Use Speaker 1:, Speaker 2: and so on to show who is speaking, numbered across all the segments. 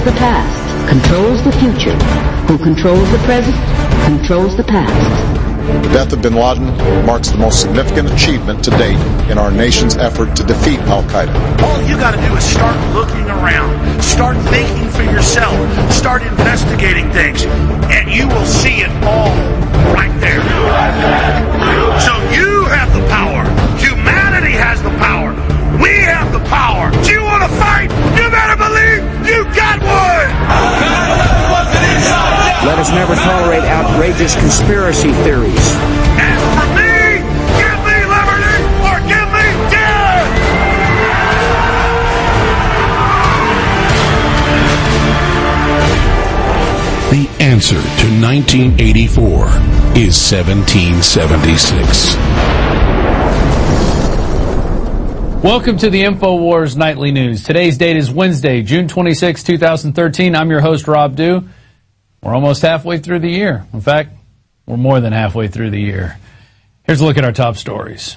Speaker 1: the past controls the future. Who controls the present controls the past.
Speaker 2: The death of bin Laden marks the most significant achievement to date in our nation's effort to defeat al-Qaeda.
Speaker 3: All you got to do is start looking around, start thinking for yourself, start investigating things, and you will see it all right there. So you have the power. Humanity has the power. We have the power. Do you want to fight? You better believe you got one!
Speaker 4: Let us never tolerate outrageous conspiracy theories.
Speaker 3: And for me, give me liberty or give me death!
Speaker 5: The answer to 1984 is 1776.
Speaker 6: Welcome to the InfoWars Nightly News. Today's date is Wednesday, June 26, 2013. I'm your host, Rob Dew. We're almost halfway through the year. In fact, we're more than halfway through the year. Here's a look at our top stories.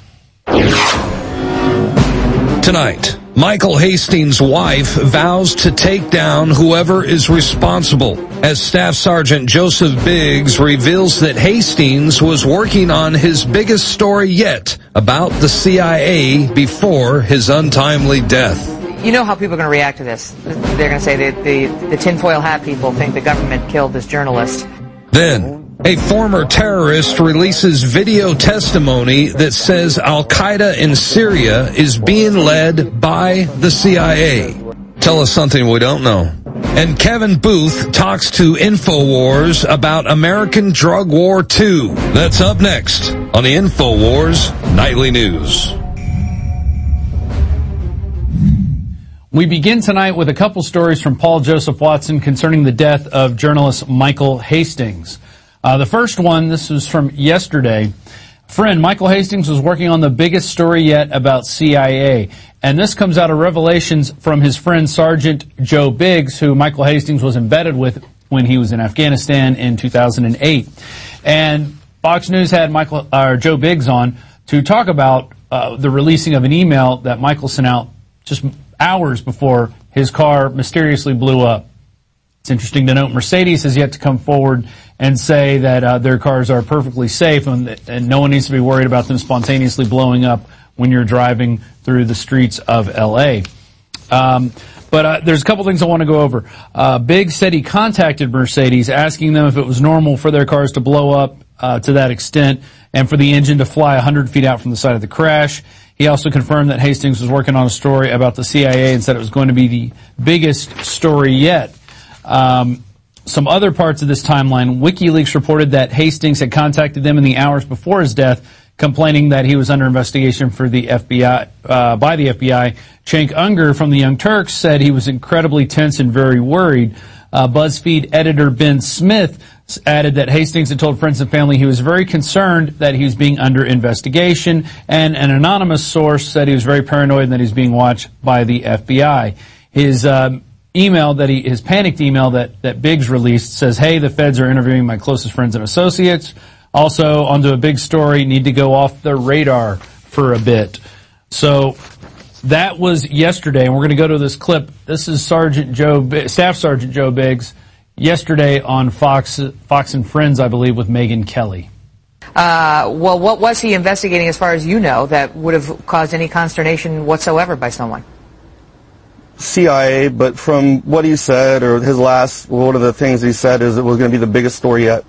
Speaker 7: Tonight, Michael Hastings' wife vows to take down whoever is responsible as Staff Sergeant Joseph Biggs reveals that Hastings was working on his biggest story yet about the CIA before his untimely death.
Speaker 8: You know how people are going to react to this. They're going to say that the tinfoil hat people think the government killed this journalist.
Speaker 7: Then, a former terrorist releases video testimony that says Al-Qaeda in Syria is being led by the CIA. Tell us something we don't know. And Kevin Booth talks to InfoWars about American Drug War II. That's up next on the InfoWars Nightly News.
Speaker 6: We begin tonight with a couple stories from Paul Joseph Watson concerning the death of journalist Michael Hastings. The first one, this was from yesterday. Friend, Michael Hastings was working on the biggest story yet about CIA. And this comes out of revelations from his friend Sergeant Joe Biggs, who Michael Hastings was embedded with when he was in Afghanistan in 2008. And Fox News had Joe Biggs on to talk about the releasing of an email that Michael sent out just hours before his car mysteriously blew up. It's interesting to note Mercedes has yet to come forward and say that their cars are perfectly safe and no one needs to be worried about them spontaneously blowing up when you're driving through the streets of L.A. But there's a couple things I want to go over. Biggs said he contacted Mercedes asking them if it was normal for their cars to blow up to that extent and for the engine to fly 100 feet out from the side of the crash. He also confirmed that Hastings was working on a story about the CIA and said it was going to be the biggest story yet. Some other parts of this timeline, WikiLeaks reported that Hastings had contacted them in the hours before his death, complaining that he was under investigation for the FBI, by the FBI. Cenk Unger from the Young Turks said he was incredibly tense and very worried. BuzzFeed editor Ben Smith added that Hastings had told friends and family he was very concerned that he was being under investigation, and an anonymous source said he was very paranoid and that he was being watched by the FBI. His his panicked email that Biggs released says, "Hey, the feds are interviewing my closest friends and associates. Also, onto a big story, need to go off the radar for a bit." So that was yesterday, and we're going to go to this clip. This is Staff Sergeant Joe Biggs yesterday on Fox and Friends, I believe, with Megyn Kelly.
Speaker 8: Well, what was he investigating, as far as you know, that would have caused any consternation whatsoever by someone?
Speaker 9: CIA, but from what he said, or one of the things he said is it was going to be the biggest story yet.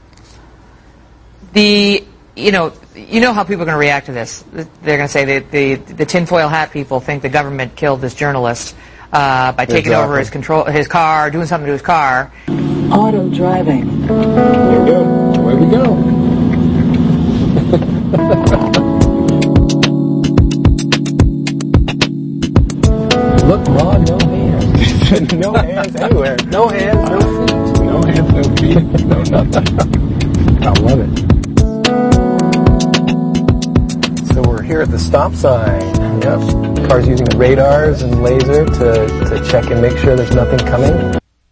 Speaker 8: You know how people are going to react to this. They're going to say that the tinfoil hat people think the government killed this journalist by taking over his car, doing something to his car.
Speaker 1: Auto driving.
Speaker 10: There we go. Away we go. Look, Ma, no hands. No hands anywhere. No hands, no feet. No hands, no feet. No nothing. I love it. So we're here at the stop sign. Yep. Car's using radars and laser to check and make sure there's nothing coming.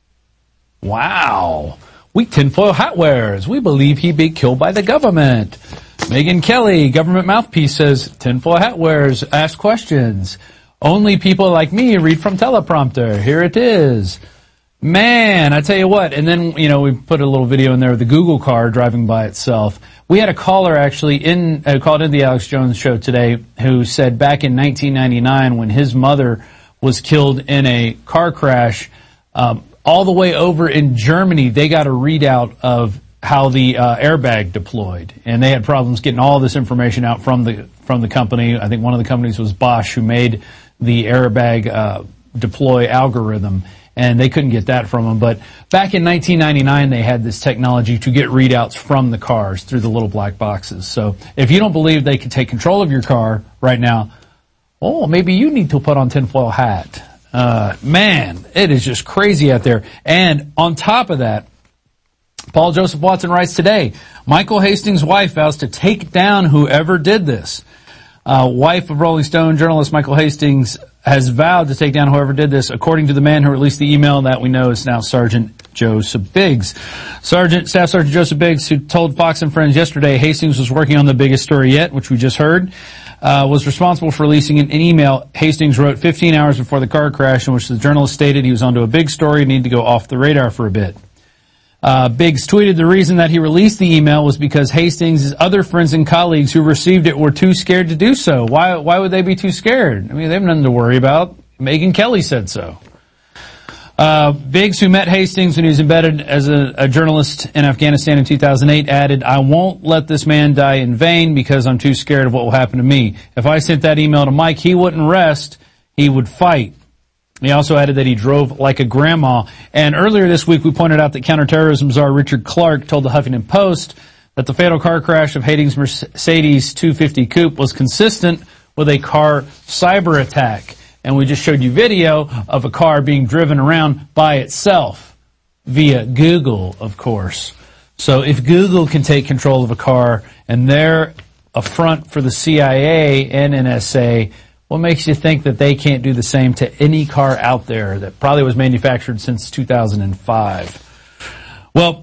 Speaker 6: Wow. We tinfoil hat wearers. We believe he'd be killed by the government. Megyn Kelly, government mouthpiece, says tinfoil hat wearers ask questions. Only people like me read from teleprompter. Here it is. Man, I tell you what, and then, we put a little video in there of the Google car driving by itself. We had a caller actually called into the Alex Jones show today who said back in 1999 when his mother was killed in a car crash, all the way over in Germany, they got a readout of how the airbag deployed, and they had problems getting all this information out from the company. I think one of the companies was Bosch, who made the airbag deploy algorithm, and they couldn't get that from them. But back in 1999, they had this technology to get readouts from the cars through the little black boxes. So if you don't believe they can take control of your car right now, maybe you need to put on tinfoil hat. Man, it is just crazy out there. And on top of that, Paul Joseph Watson writes today, Michael Hastings' wife vows to take down whoever did this. Wife of Rolling Stone journalist Michael Hastings has vowed to take down whoever did this, according to the man who released the email that we know is now Sergeant Joseph Biggs. Staff Sergeant Joseph Biggs, who told Fox and Friends yesterday Hastings was working on the biggest story yet, which we just heard, was responsible for releasing an email Hastings wrote 15 hours before the car crash in which the journalist stated he was onto a big story and needed to go off the radar for a bit. Biggs tweeted the reason that he released the email was because Hastings' other friends and colleagues who received it were too scared to do so. Why would they be too scared? I mean, they have nothing to worry about. Megyn Kelly said so. Biggs, who met Hastings when he was embedded as a journalist in Afghanistan in 2008, added, I won't let this man die in vain because I'm too scared of what will happen to me. If I sent that email to Mike, he wouldn't rest. He would fight. He also added that he drove like a grandma. And earlier this week, we pointed out that counterterrorism czar Richard Clarke told the Huffington Post that the fatal car crash of Hastings' Mercedes 250 coupe was consistent with a car cyber attack. And we just showed you video of a car being driven around by itself via Google, of course. So if Google can take control of a car and they're a front for the CIA and NSA, what makes you think that they can't do the same to any car out there that probably was manufactured since 2005? Well,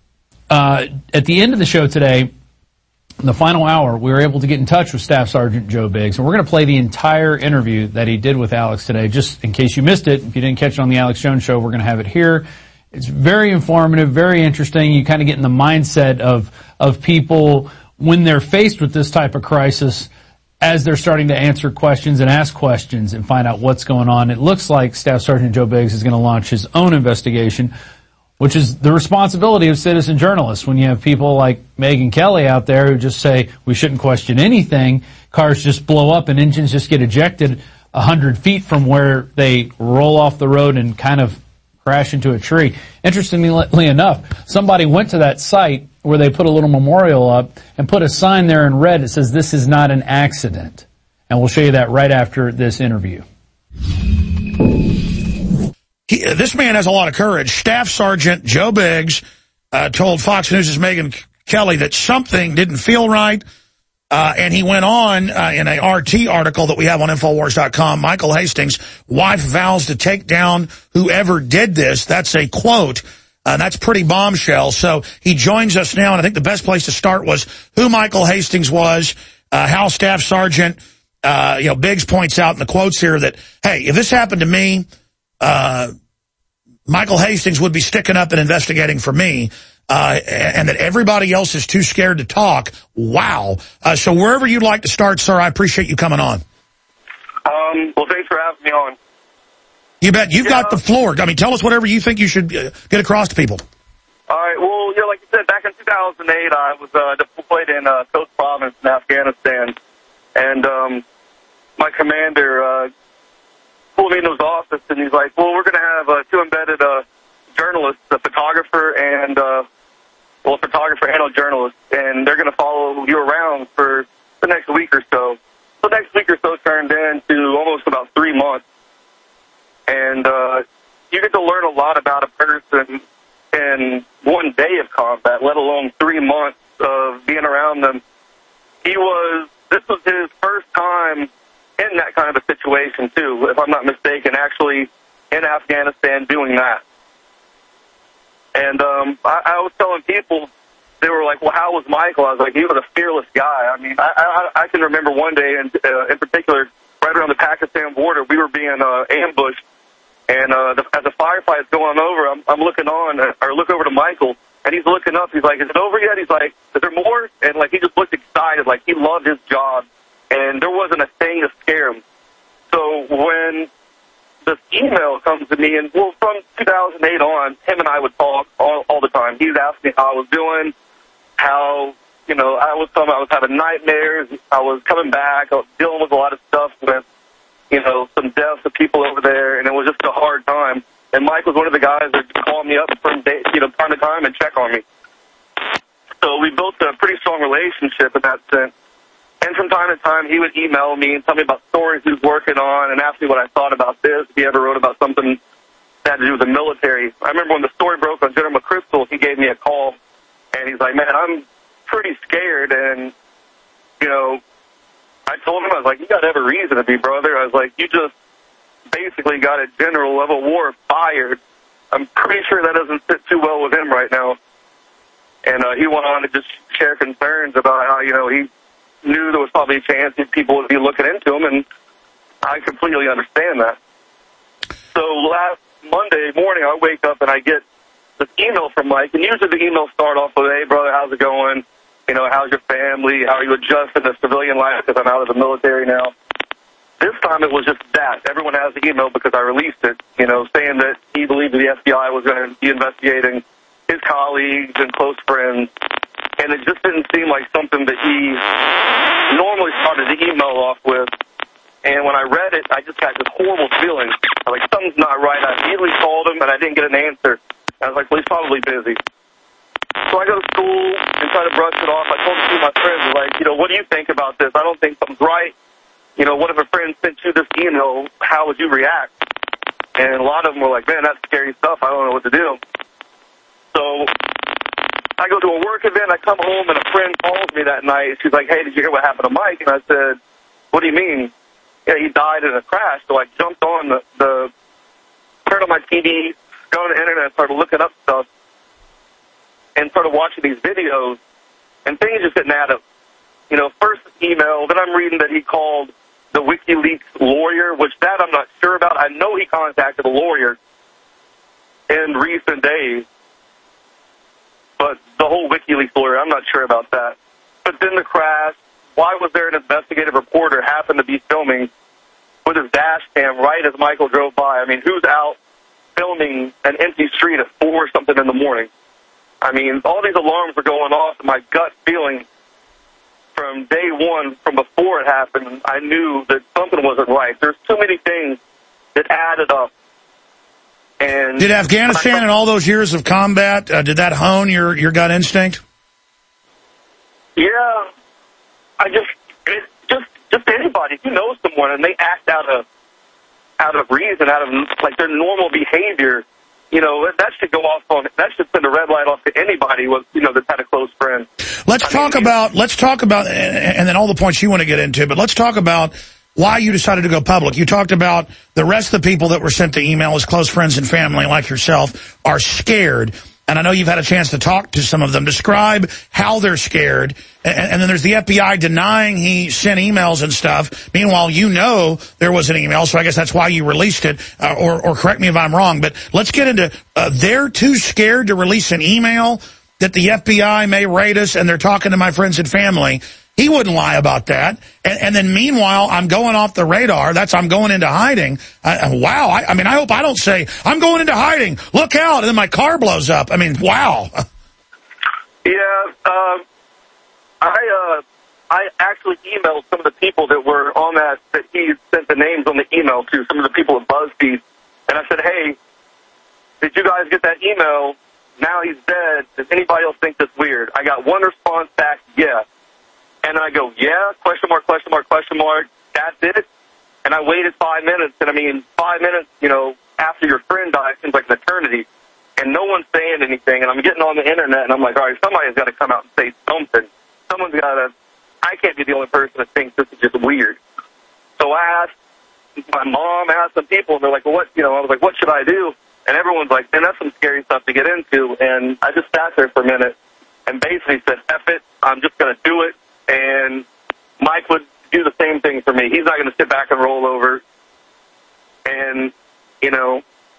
Speaker 6: at the end of the show today, in the final hour, we were able to get in touch with Staff Sergeant Joe Biggs, and we're going to play the entire interview that he did with Alex today, just in case you missed it. If you didn't catch it on the Alex Jones show, we're going to have it here. It's very informative, very interesting. You kind of get in the mindset of people when they're faced with this type of crisis, as they're starting to answer questions and ask questions and find out what's going on. It looks like Staff Sergeant Joe Biggs is going to launch his own investigation, which is the responsibility of citizen journalists. When you have people like Megyn Kelly out there who just say we shouldn't question anything, cars just blow up and engines just get ejected 100 feet from where they roll off the road and kind of crash into a tree. Interestingly enough, somebody went to that site where they put a little memorial up and put a sign there in red that says this is not an accident. And we'll show you that right after this interview.
Speaker 3: This man has a lot of courage. Staff Sergeant Joe Biggs told Fox News' Megyn Kelly that something didn't feel right. And he went on in a RT article that we have on Infowars.com. Michael Hastings' wife vows to take down whoever did this. That's a quote. That's pretty bombshell. So he joins us now, and I think the best place to start was who Michael Hastings was, how Staff Sergeant Biggs points out in the quotes here that, hey, if this happened to me, Michael Hastings would be sticking up and investigating for me, and that everybody else is too scared to talk. Wow. So wherever you'd like to start, sir, I appreciate you coming on.
Speaker 11: Well, thanks for having me on.
Speaker 3: You bet. You've got the floor. I mean, tell us whatever you think you should get across to people.
Speaker 11: All right. Well, like you said, back in 2008, I was deployed in Coast Province in Afghanistan, and my commander pulled me into his office, and he's like, well, we're going to have two embedded journalists, a photographer and a journalist, and they're going to follow you around for the next week or so. So the next week or so turned into almost about 3 months. And you get to learn a lot about a person in 1 day of combat, let alone 3 months of being around them. This was his first time in that kind of a situation, too, if I'm not mistaken, actually in Afghanistan doing that. And I was telling people, they were like, well, how was Michael? I was like, he was a fearless guy. I mean, I can remember one day in particular, right around the Pakistan border, we were being ambushed And as the firefight's going over, I'm looking on, or look over to Michael, and he's looking up. He's like, "Is it over yet?" He's like, "Is there more?" And like he just looked excited, like he loved his job, and there wasn't a thing to scare him. So when this email comes to me, and well, from 2008 on, him and I would talk all the time. He would ask me how I was doing, how, you know, I was having nightmares. I was coming back. I was dealing with a lot of stuff with, you know, some deaths of people over there, and it was just a hard time. And Mike was one of the guys that would call me up from time to time and check on me. So we built a pretty strong relationship in that sense. And from time to time, he would email me and tell me about stories he was working on and ask me what I thought about this, if he ever wrote about something that had to do with the military. I remember when the story broke on General McChrystal, he gave me a call, and he's like, "Man, I'm pretty scared." And, you know, I told him, I was like, "You got every reason to be, brother." I was like, "You just basically got a general of a war fired. I'm pretty sure that doesn't sit too well with him right now." And he went on to just share concerns about how, you know, he knew there was probably a chance that people would be looking into him, and I completely understand that. So last Monday morning, I wake up and I get this email from Mike, and usually the emails start off with, "Hey, brother, how's it going? You know, how's your family? How are you adjusting to civilian life because I'm out of the military now?" This time it was just that. Everyone has the email because I released it, you know, saying that he believed the FBI was going to be investigating his colleagues and close friends. And it just didn't seem like something that he normally started the email off with. And when I read it, I just got this horrible feeling. I was like, something's not right. I immediately called him, and I didn't get an answer. I was like, well, he's probably busy. So I go to school and try to brush it off. I told a few of my friends, like, you know, what do you think about this? I don't think something's right. You know, what if a friend sent you this email? How would you react? And a lot of them were like, "Man, that's scary stuff. I don't know what to do." So I go to a work event. I come home, and a friend calls me that night. She's like, "Hey, did you hear what happened to Mike?" And I said, "What do you mean?" "Yeah, he died in a crash." So I jumped on turned on my TV, got on the internet, started looking up stuff, and started watching these videos, and things just didn't add up. You know, first email, then I'm reading that he called the WikiLeaks lawyer, which that I'm not sure about. I know he contacted a lawyer in recent days, but the whole WikiLeaks lawyer, I'm not sure about that. But then the crash, why was there an investigative reporter happened to be filming with his dash cam right as Michael drove by? I mean, who's out filming an empty street at 4 something in the morning? I mean, all these alarms were going off, and my gut feeling from day one, from before it happened, I knew that something wasn't right. There's too many things that added up. And
Speaker 12: did Afghanistan and all those years of combat, did that hone your gut instinct?
Speaker 11: Yeah, just anybody. If you know someone and they act out of reason, out of like their normal behavior, you know, that should go off on, that should send a red light off to anybody with, you know, that's had a close friend. Let's talk about,
Speaker 12: and then all the points you want to get into, but let's talk about why you decided to go public. You talked about the rest of the people that were sent the email as close friends and family like yourself are scared. And I know you've had a chance to talk to some of them. Describe how they're scared. And then there's the FBI denying he sent emails and stuff. Meanwhile, you know there was an email, so I guess that's why you released it. Or correct me if I'm wrong. But let's get into they're too scared to release an email that the FBI may raid us, and they're talking to my friends and family. He wouldn't lie about that. And then meanwhile, I'm going off the radar. I'm going into hiding. Wow. I mean, I hope I don't say, I'm going into hiding. Look out. And then my car blows up. I mean, wow.
Speaker 11: Yeah. I actually emailed some of the people that were on that he sent the names on the email to, some of the people at BuzzFeed. And I said, hey, did you guys get that email? Now he's dead. Does anybody else think that's weird? I got one response back, yeah. And I go, yeah, question mark, question mark, question mark. That's it. And I waited 5 minutes. And I mean, 5 minutes, you know, after your friend died seems like an eternity. And no one's saying anything. And I'm getting on the internet and I'm like, all right, somebody's got to come out and say something. Someone's got to, I can't be the only person that thinks this is just weird. So I asked my mom, asked some people, and they're like, well, what, you know, I was like, what should I do? And everyone's like, man, that's some scary stuff to get into. And I just sat there for a minute and basically said, F it, I'm just going to do it. And Mike would do the same thing for me. He's not going to sit back and roll over. And, you know,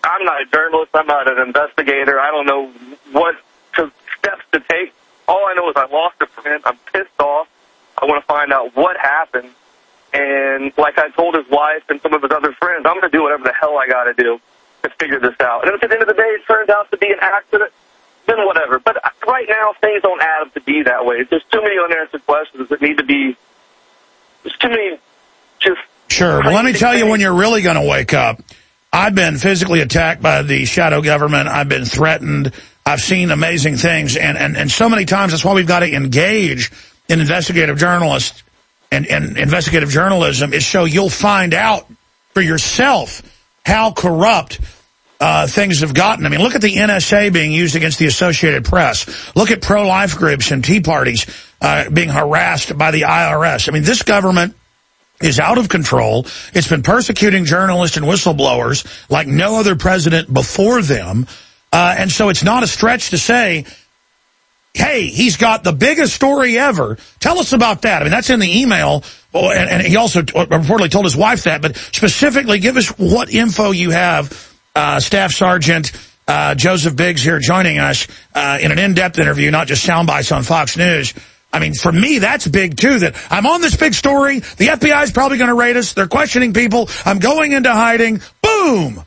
Speaker 11: I'm not a journalist. I'm not an investigator. I don't know what steps to take. All I know is I lost a friend. I'm pissed off. I want to find out what happened. And like I told his wife and some of his other friends, I'm going to do whatever the hell I got to do to figure this out. And if at the end of the day it turns out to be an accident, then whatever. But right now, things don't add up to be that way. There's too many unanswered questions that need to be... There's too many just...
Speaker 12: Sure. Well, let me tell you when you're really going to wake up. I've been physically attacked by the shadow government. I've been threatened. I've seen amazing things. And so many times, that's why we've got to engage in investigative journalists and investigative journalism is so you'll find out for yourself how corrupt things have gotten. I mean, look at the NSA being used against the Associated Press. Look at pro-life groups and Tea Parties being harassed by the IRS. I mean, this government is out of control. It's been persecuting journalists and whistleblowers like no other president before them. And so it's not a stretch to say, hey, he's got the biggest story ever. Tell us about that. I mean, that's in the email. And he also reportedly told his wife that. But specifically, give us what info you have. Staff Sergeant Joseph Biggs here joining us in an in-depth interview, not just sound bites on Fox News. I mean, for me, that's big, too, that I'm on this big story. The FBI is probably going to raid us. They're questioning people. I'm going into hiding. Boom!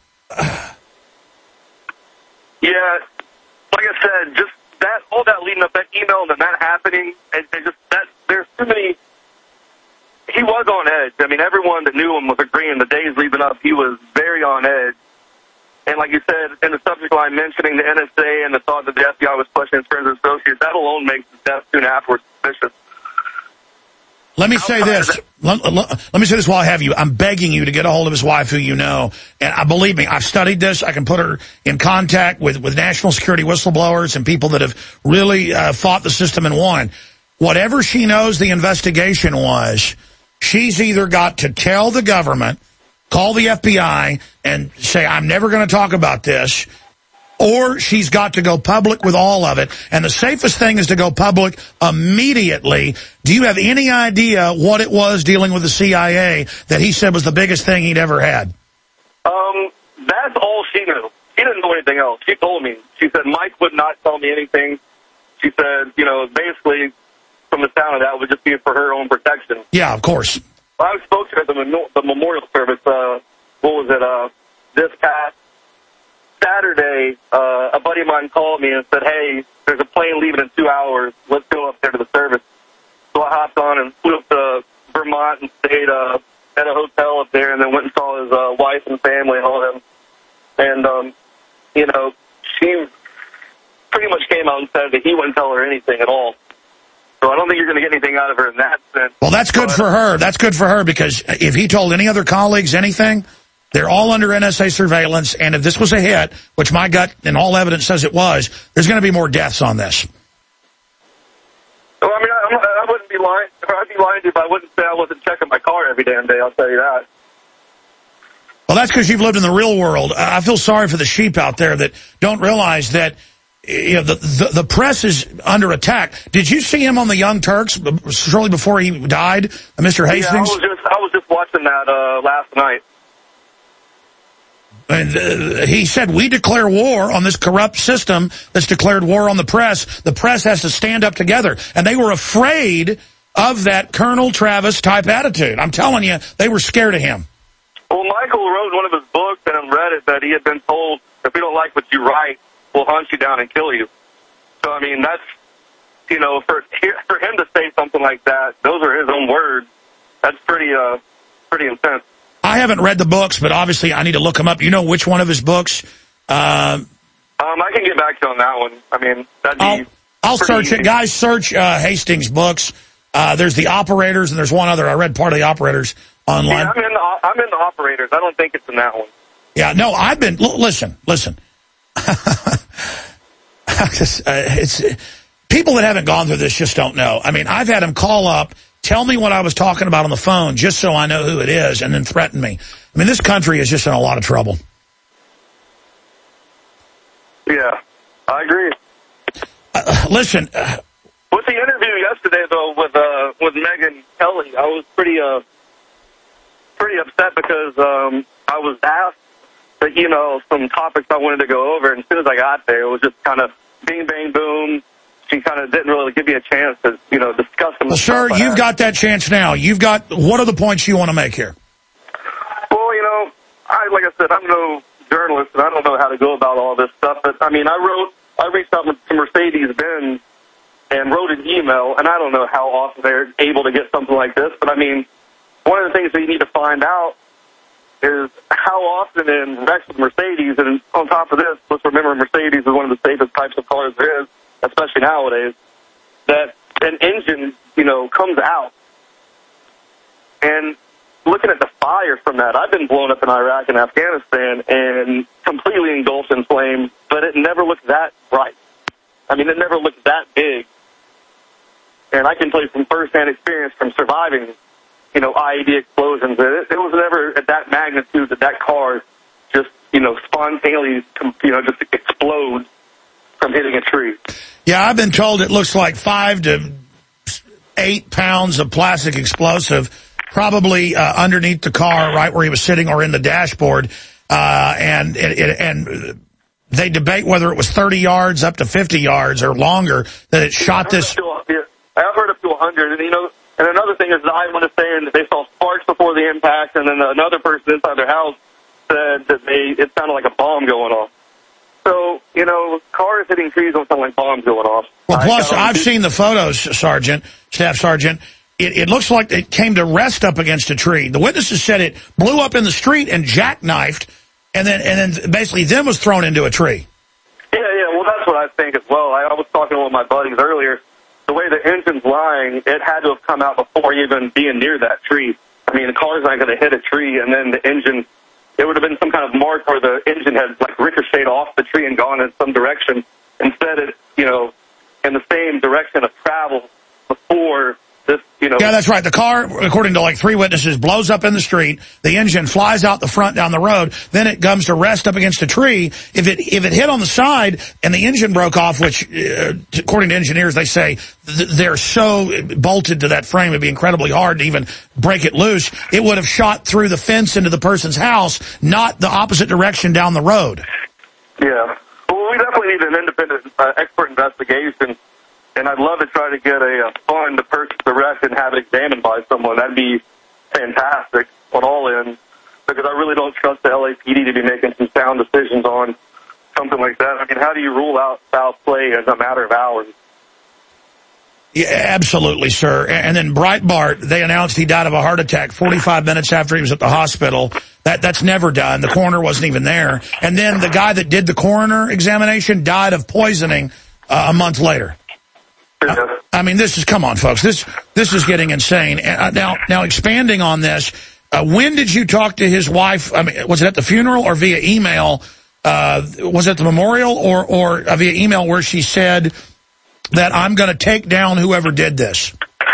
Speaker 11: Yeah, like I said, just that, all that leading up, that email and then that happening, and just that, there's too many, he was on edge. I mean, everyone that knew him was agreeing the days leading up, he was very on edge. And like you said, in the subject line mentioning the NSA and the thought that the FBI was questioning his friends and associates, that alone makes his death soon afterwards suspicious.
Speaker 12: Let me say this. Let me say this while I have you. I'm begging you to get a hold of his wife, who you know. And believe me, I've studied this. I can put her in contact with national security whistleblowers and people that have really fought the system and won. Whatever she knows the investigation was, she's either got to tell the government, call the FBI, and say, I'm never going to talk about this, or she's got to go public with all of it. And the safest thing is to go public immediately. Do you have any idea what it was dealing with the CIA that he said was the biggest thing he'd ever had?
Speaker 11: That's all she knew. She didn't know anything else. She told me. She said Mike would not tell me anything. She said, you know, basically, from the sound of that, would just be for her own protection.
Speaker 12: Yeah, of course.
Speaker 11: I spoke to her at the memorial service, this past Saturday. A buddy of mine called me and said, hey, there's a plane leaving in 2 hours. Let's go up there to the service. So I hopped on and flew up to Vermont and stayed at a hotel up there, and then went and saw his wife and family and all of them. And, you know, she pretty much came out and said that he wouldn't tell her anything at all. So I don't think you're going to get anything out of her in that sense.
Speaker 12: Well, that's good for her. That's good for her, because if he told any other colleagues anything, they're all under NSA surveillance, and if this was a hit, which my gut and all evidence says it was, there's going to be more deaths on this.
Speaker 11: Well, I mean, I wouldn't be lying. I'd be lying if I wouldn't say I wasn't checking my car every damn day, I'll tell you that.
Speaker 12: Well, that's because you've lived in the real world. I feel sorry for the sheep out there that don't realize that, you know, the press is under attack. Did you see him on the Young Turks shortly before he died, Mr. Hastings?
Speaker 11: Yeah, I was just watching that last night.
Speaker 12: And he said, we declare war on this corrupt system that's declared war on the press. The press has to stand up together. And they were afraid of that Colonel Travis type attitude. I'm telling you, they were scared of him.
Speaker 11: Well, Michael wrote in one of his books and on Reddit that he had been told, if we don't like what you write, we'll hunt you down and kill you. So, I mean, that's, you know, for him to say something like that, those are his own words. That's pretty intense.
Speaker 12: I haven't read the books, but obviously I need to look them up. You know which one of his books?
Speaker 11: I can get back to you on that one. I mean, that'd be
Speaker 12: I'll search easy. It. Guys, search Hastings books. There's the Operators, and there's one other. I read part of the Operators online.
Speaker 11: Yeah, I'm in the Operators. I don't think it's in that one.
Speaker 12: Yeah, no, I've been... Listen. It's people that haven't gone through this just don't know. I mean, I've had him call up, tell me what I was talking about on the phone just so I know who it is, and then threaten me. I mean, this country is just in a lot of trouble.
Speaker 11: Yeah, I agree.
Speaker 12: Listen...
Speaker 11: with the interview yesterday, though, with Megyn Kelly, I was pretty upset because I was asked some topics I wanted to go over. And as soon as I got there, it was just kind of bing, bang, boom. She kind of didn't really give me a chance to, discuss them.
Speaker 12: Well, sir, you've got that chance now. What are the points you want to make here?
Speaker 11: Well, like I said, I'm no journalist, and I don't know how to go about all this stuff. But, I reached out to Mercedes-Benz and wrote an email, and I don't know how often they're able to get something like this. But, one of the things that you need to find out is how often in wrecks with Mercedes, and on top of this, let's remember Mercedes is one of the safest types of cars there is, especially nowadays, that an engine, comes out. And looking at the fire from that, I've been blown up in Iraq and Afghanistan and completely engulfed in flames, but it never looked that bright. It never looked that big. And I can tell you from firsthand experience from surviving, IED explosions, it was never at that magnitude that car just, spontaneously, just explodes from hitting a tree.
Speaker 12: Yeah, I've been told it looks like 5 to 8 pounds of plastic explosive, probably underneath the car, right where he was sitting, or in the dashboard. And they debate whether it was 30 yards up to 50 yards or longer that it shot this.
Speaker 11: I've heard up to 100, and another thing is the eyewitness saying that they saw sparks before the impact, and then another person inside their house said that it sounded like a bomb going off. So, cars hitting trees don't sound like bombs going off.
Speaker 12: Well, plus, I've seen the photos, Staff Sergeant. It looks like it came to rest up against a tree. The witnesses said it blew up in the street and jackknifed, and then basically then was thrown into a tree.
Speaker 11: Yeah, well, that's what I think as well. I was talking to one of my buddies earlier. The way the engine's lying, it had to have come out before even being near that tree. The car's not going to hit a tree, and then the engine, it would have been some kind of mark where the engine had, ricocheted off the tree and gone in some direction. Instead, it, in the same direction of travel before this,
Speaker 12: Yeah, that's right. The car, according to 3 witnesses, blows up in the street. The engine flies out the front down the road. Then it comes to rest up against a tree. If it hit on the side and the engine broke off, which, according to engineers, they say they're so bolted to that frame, it'd be incredibly hard to even break it loose. It would have shot through the fence into the person's house, not the opposite direction down the road.
Speaker 11: Yeah. Well, we definitely need an independent expert investigation. And I'd love to try to get a fund to purchase the wreck and have it examined by someone. That'd be fantastic on all ends, because I really don't trust the LAPD to be making some sound decisions on something like that. How do you rule out foul play in a matter of hours?
Speaker 12: Yeah, absolutely, sir. And then Breitbart, they announced he died of a heart attack 45 minutes after he was at the hospital. That's never done. The coroner wasn't even there. And then the guy that did the coroner examination died of poisoning a month later. This is, come on, folks. This is getting insane. Now, expanding on this, when did you talk to his wife? Was it at the funeral or via email? Was it at the memorial or via email where she said that I'm going to take down whoever did this?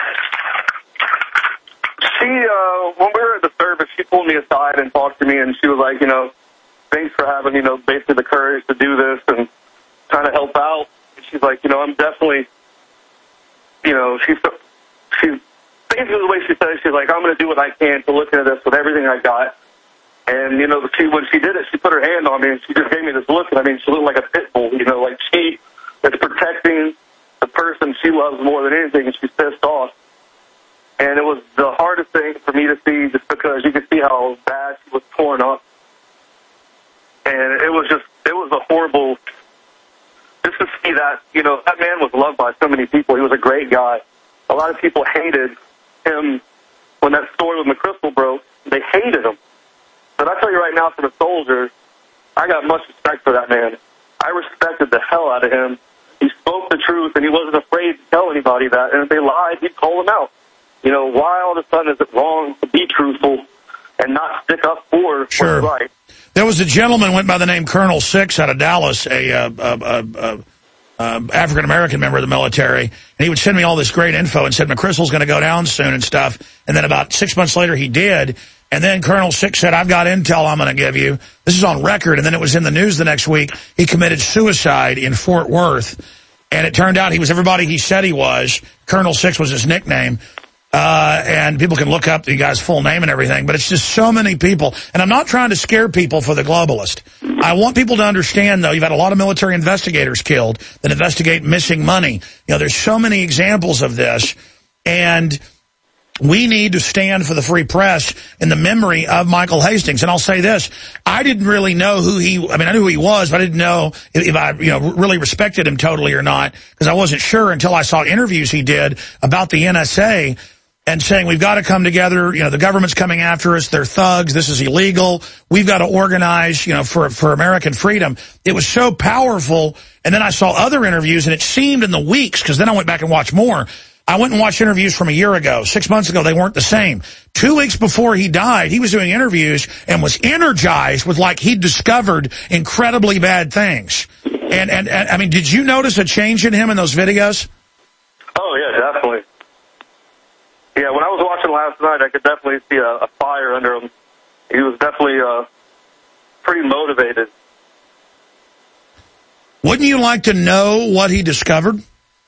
Speaker 11: When we were at the service, she pulled me aside and talked to me, and she was like, thanks for having, basically the courage to do this and trying to help out. And she's like, I'm definitely... she's basically the way she said it, she's like, I'm going to do what I can to look into this with everything I got. And, when she did it, she put her hand on me and she just gave me this look. And she looked like a pit bull, like she is protecting the person she loves more than anything, and she's pissed off. And it was the hardest thing for me to see, just because you could see how bad she was torn up. And it was a horrible... Just to see that, that man was loved by so many people. He was a great guy. A lot of people hated him when that story with McChrystal broke. They hated him. But I tell you right now, for the soldiers, I got much respect for that man. I respected the hell out of him. He spoke the truth, and he wasn't afraid to tell anybody that. And if they lied, he'd call them out. Why all of a sudden is it wrong to be truthful and not stick up for what's right?
Speaker 12: There was a gentleman went by the name Colonel Six out of Dallas, a African-American member of the military, and he would send me all this great info and said McChrystal's going to go down soon and stuff. And then about 6 months later, he did. And then Colonel Six said, I've got intel I'm going to give you. This is on record. And then it was in the news the next week. He committed suicide in Fort Worth. And it turned out he was everybody he said he was. Colonel Six was his nickname. and people can look up the guy's full name and everything, but it's just so many people. And I'm not trying to scare people for the globalist. I want people to understand, though, you've had a lot of military investigators killed that investigate missing money. There's so many examples of this, and we need to stand for the free press in the memory of Michael Hastings. And I'll say this, I didn't really know I knew who he was, but I didn't know if I really respected him totally or not, because I wasn't sure until I saw interviews he did about the NSA and saying, we've got to come together, the government's coming after us, they're thugs, this is illegal, we've got to organize, for American freedom. It was so powerful. And then I saw other interviews, and it seemed in the weeks, because then I went back and watched more, I went and watched interviews from a year ago. 6 months ago, they weren't the same. 2 weeks before he died, he was doing interviews and was energized with like he'd discovered incredibly bad things. And I mean, did you notice a change in him in those videos?
Speaker 11: Oh, yeah, definitely. Yeah, when I was watching last night, I could definitely see a fire under him. He was definitely pretty motivated.
Speaker 12: Wouldn't you like to know what he discovered?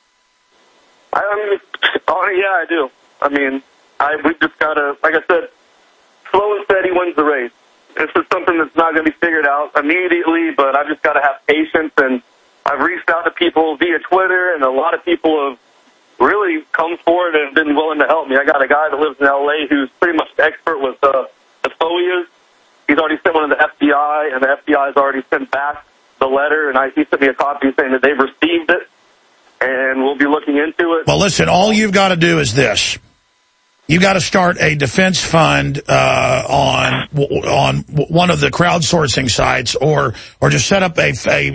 Speaker 11: Yeah, I do. I mean, we've just got to, like I said, slow and steady wins the race. This is something that's not going to be figured out immediately, but I've just got to have patience, and I've reached out to people via Twitter, and a lot of people have really come forward and been willing to help me. I got a guy that lives in L.A. who's pretty much expert with the FOIAs. He's already sent one to the FBI, and the FBI has already sent back the letter, and he sent me a copy saying that they've received it, and we'll be looking into it.
Speaker 12: Well, listen, all you've got to do is this. You've got to start a defense fund on one of the crowdsourcing sites, or just set up a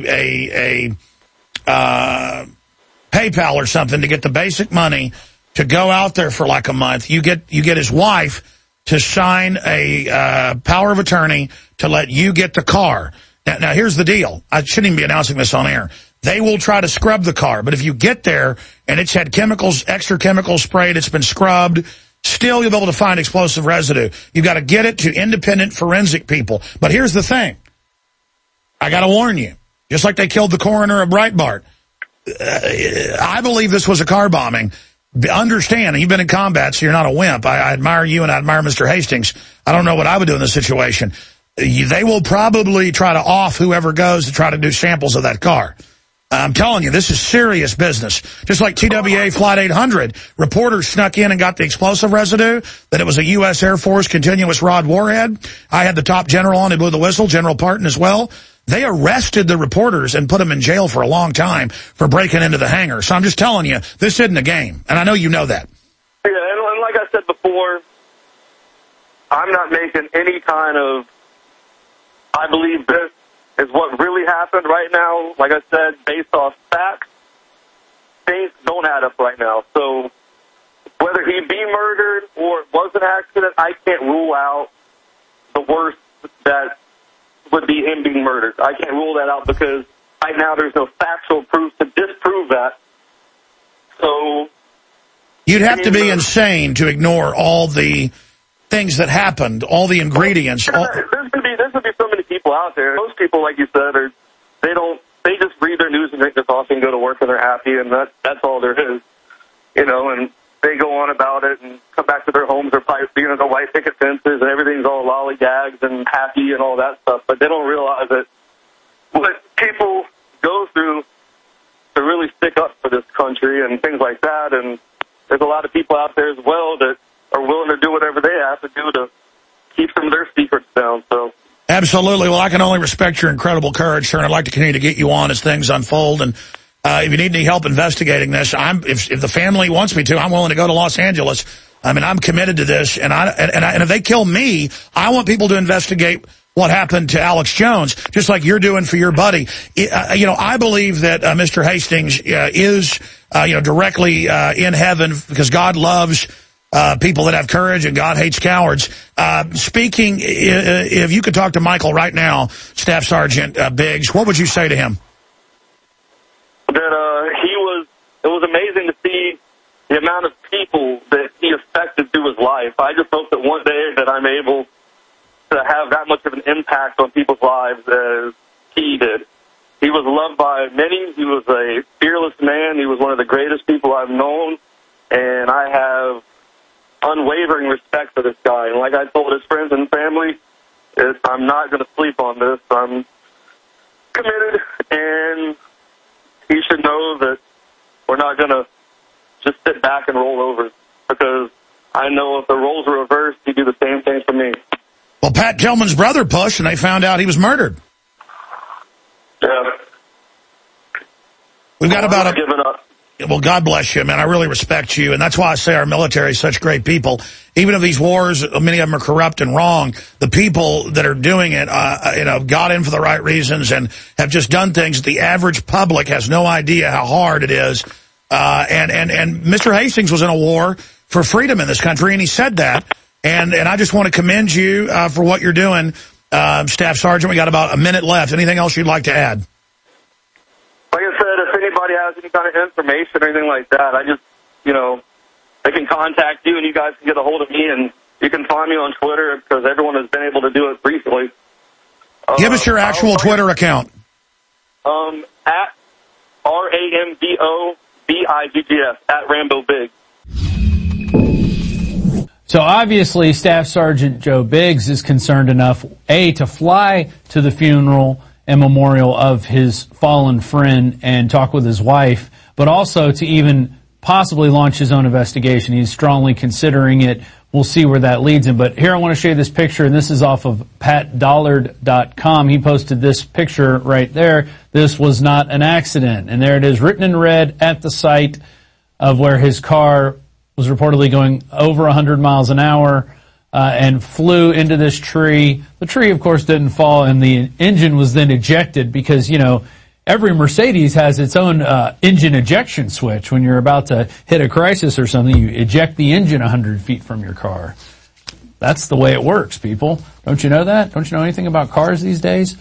Speaker 12: PayPal or something to get the basic money to go out there for like a month. You get his wife to sign a power of attorney to let you get the car. Now here's the deal. I shouldn't even be announcing this on air. They will try to scrub the car, but if you get there and it's had extra chemicals sprayed, it's been scrubbed, still you'll be able to find explosive residue. You've got to get it to independent forensic people. But here's the thing. I got to warn you. Just like they killed the coroner of Breitbart, I believe this was a car bombing. Understand, you've been in combat, so you're not a wimp. I admire you, and I admire Mr. Hastings. I don't know what I would do in this situation. They will probably try to off whoever goes to try to do samples of that car. I'm telling you, this is serious business. Just like TWA Flight 800, reporters snuck in and got the explosive residue, that it was a U.S. Air Force continuous rod warhead. I had the top general on who blew the whistle, General Parton as well. They arrested the reporters and put them in jail for a long time for breaking into the hangar. So I'm just telling you, this isn't a game, and I know you know that.
Speaker 11: Yeah, and like I said before, I'm not making any kind of, I believe this is what really happened right now. Like I said, based off facts, things don't add up right now. So whether he be murdered or it was an accident, I can't rule out the worst that would be him being murdered. I can't rule that out because right now there's no factual proof to disprove that. So
Speaker 12: you'd have to be insane to ignore all the things that happened, all the ingredients.
Speaker 11: There's going to be so many people out there. Most people, like you said, they just read their news and drink their coffee and go to work and they're happy, and that's all there is. And they go on about it and come back to their homes, they're the white picket fences, and everything's all lollygags and happy and all that stuff, but they don't realize that what people go through to really stick up for this country and things like that, and there's a lot of people out there as well that are willing to do whatever they have to do to keep some of their secrets down. So
Speaker 12: absolutely. Well, I can only respect your incredible courage, sir, and I'd like to continue to get you on as things unfold. And if you need any help investigating this, if the family wants me to, I'm willing to go to Los Angeles. I mean, I'm committed to this, and if they kill me, I want people to investigate what happened to Alex Jones, just like you're doing for your buddy. I believe that Mr. Hastings is directly in heaven because God loves people that have courage, and God hates cowards. Speaking, if you could talk to Michael right now, Staff Sergeant Biggs, what would you say to him?
Speaker 11: That it was amazing to see the amount of people that he affected through his life. I just hope that one day that I'm able to have that much of an impact on people's lives as he did. He was loved by many. He was a fearless man. He was one of the greatest people I've known, and I have like I told his friends and family, is I'm not going to sleep on this. I'm committed, and he should know that we're not going to just sit back and roll over, because I know if the roles were reversed, he'd do the same thing for me.
Speaker 12: Well, Pat Tillman's brother pushed, and they found out he was murdered.
Speaker 11: Yeah.
Speaker 12: We've got about
Speaker 11: giving up.
Speaker 12: Well, God bless you, man. I really respect you, and that's why I say our military is such great people. Even if these wars, many of them are corrupt and wrong, the people that are doing it, got in for the right reasons and have just done things that the average public has no idea how hard it is. And Mr. Hastings was in a war for freedom in this country, and he said that. And I just want to commend you for what you're doing, Staff Sergeant. We got about a minute left. Anything else you'd like to add?
Speaker 11: Like I said, if anybody has any kind of information or anything like that, I just, they can contact you and you guys can get a hold of me, and you can find me on Twitter because everyone has been able to do it recently.
Speaker 12: Give us your actual Twitter account.
Speaker 11: At RAMBOBIGGS, at Rambo Big.
Speaker 6: So obviously, Staff Sergeant Joe Biggs is concerned enough, A, to fly to the funeral and memorial of his fallen friend and talk with his wife, but also to even possibly launch his own investigation. He's strongly considering it. We'll see where that leads him. But here I want to show you this picture, and this is off of patdollard.com. He posted this picture right there. This was not an accident. And there it is, written in red at the site of where his car was reportedly going over 100 miles an hour and flew into this tree. The tree, of course, didn't fall, and the engine was then ejected because, every Mercedes has its own engine ejection switch. When you're about to hit a crisis or something, you eject the engine 100 feet from your car. That's the way it works, people. Don't you know that? Don't you know anything about cars these days?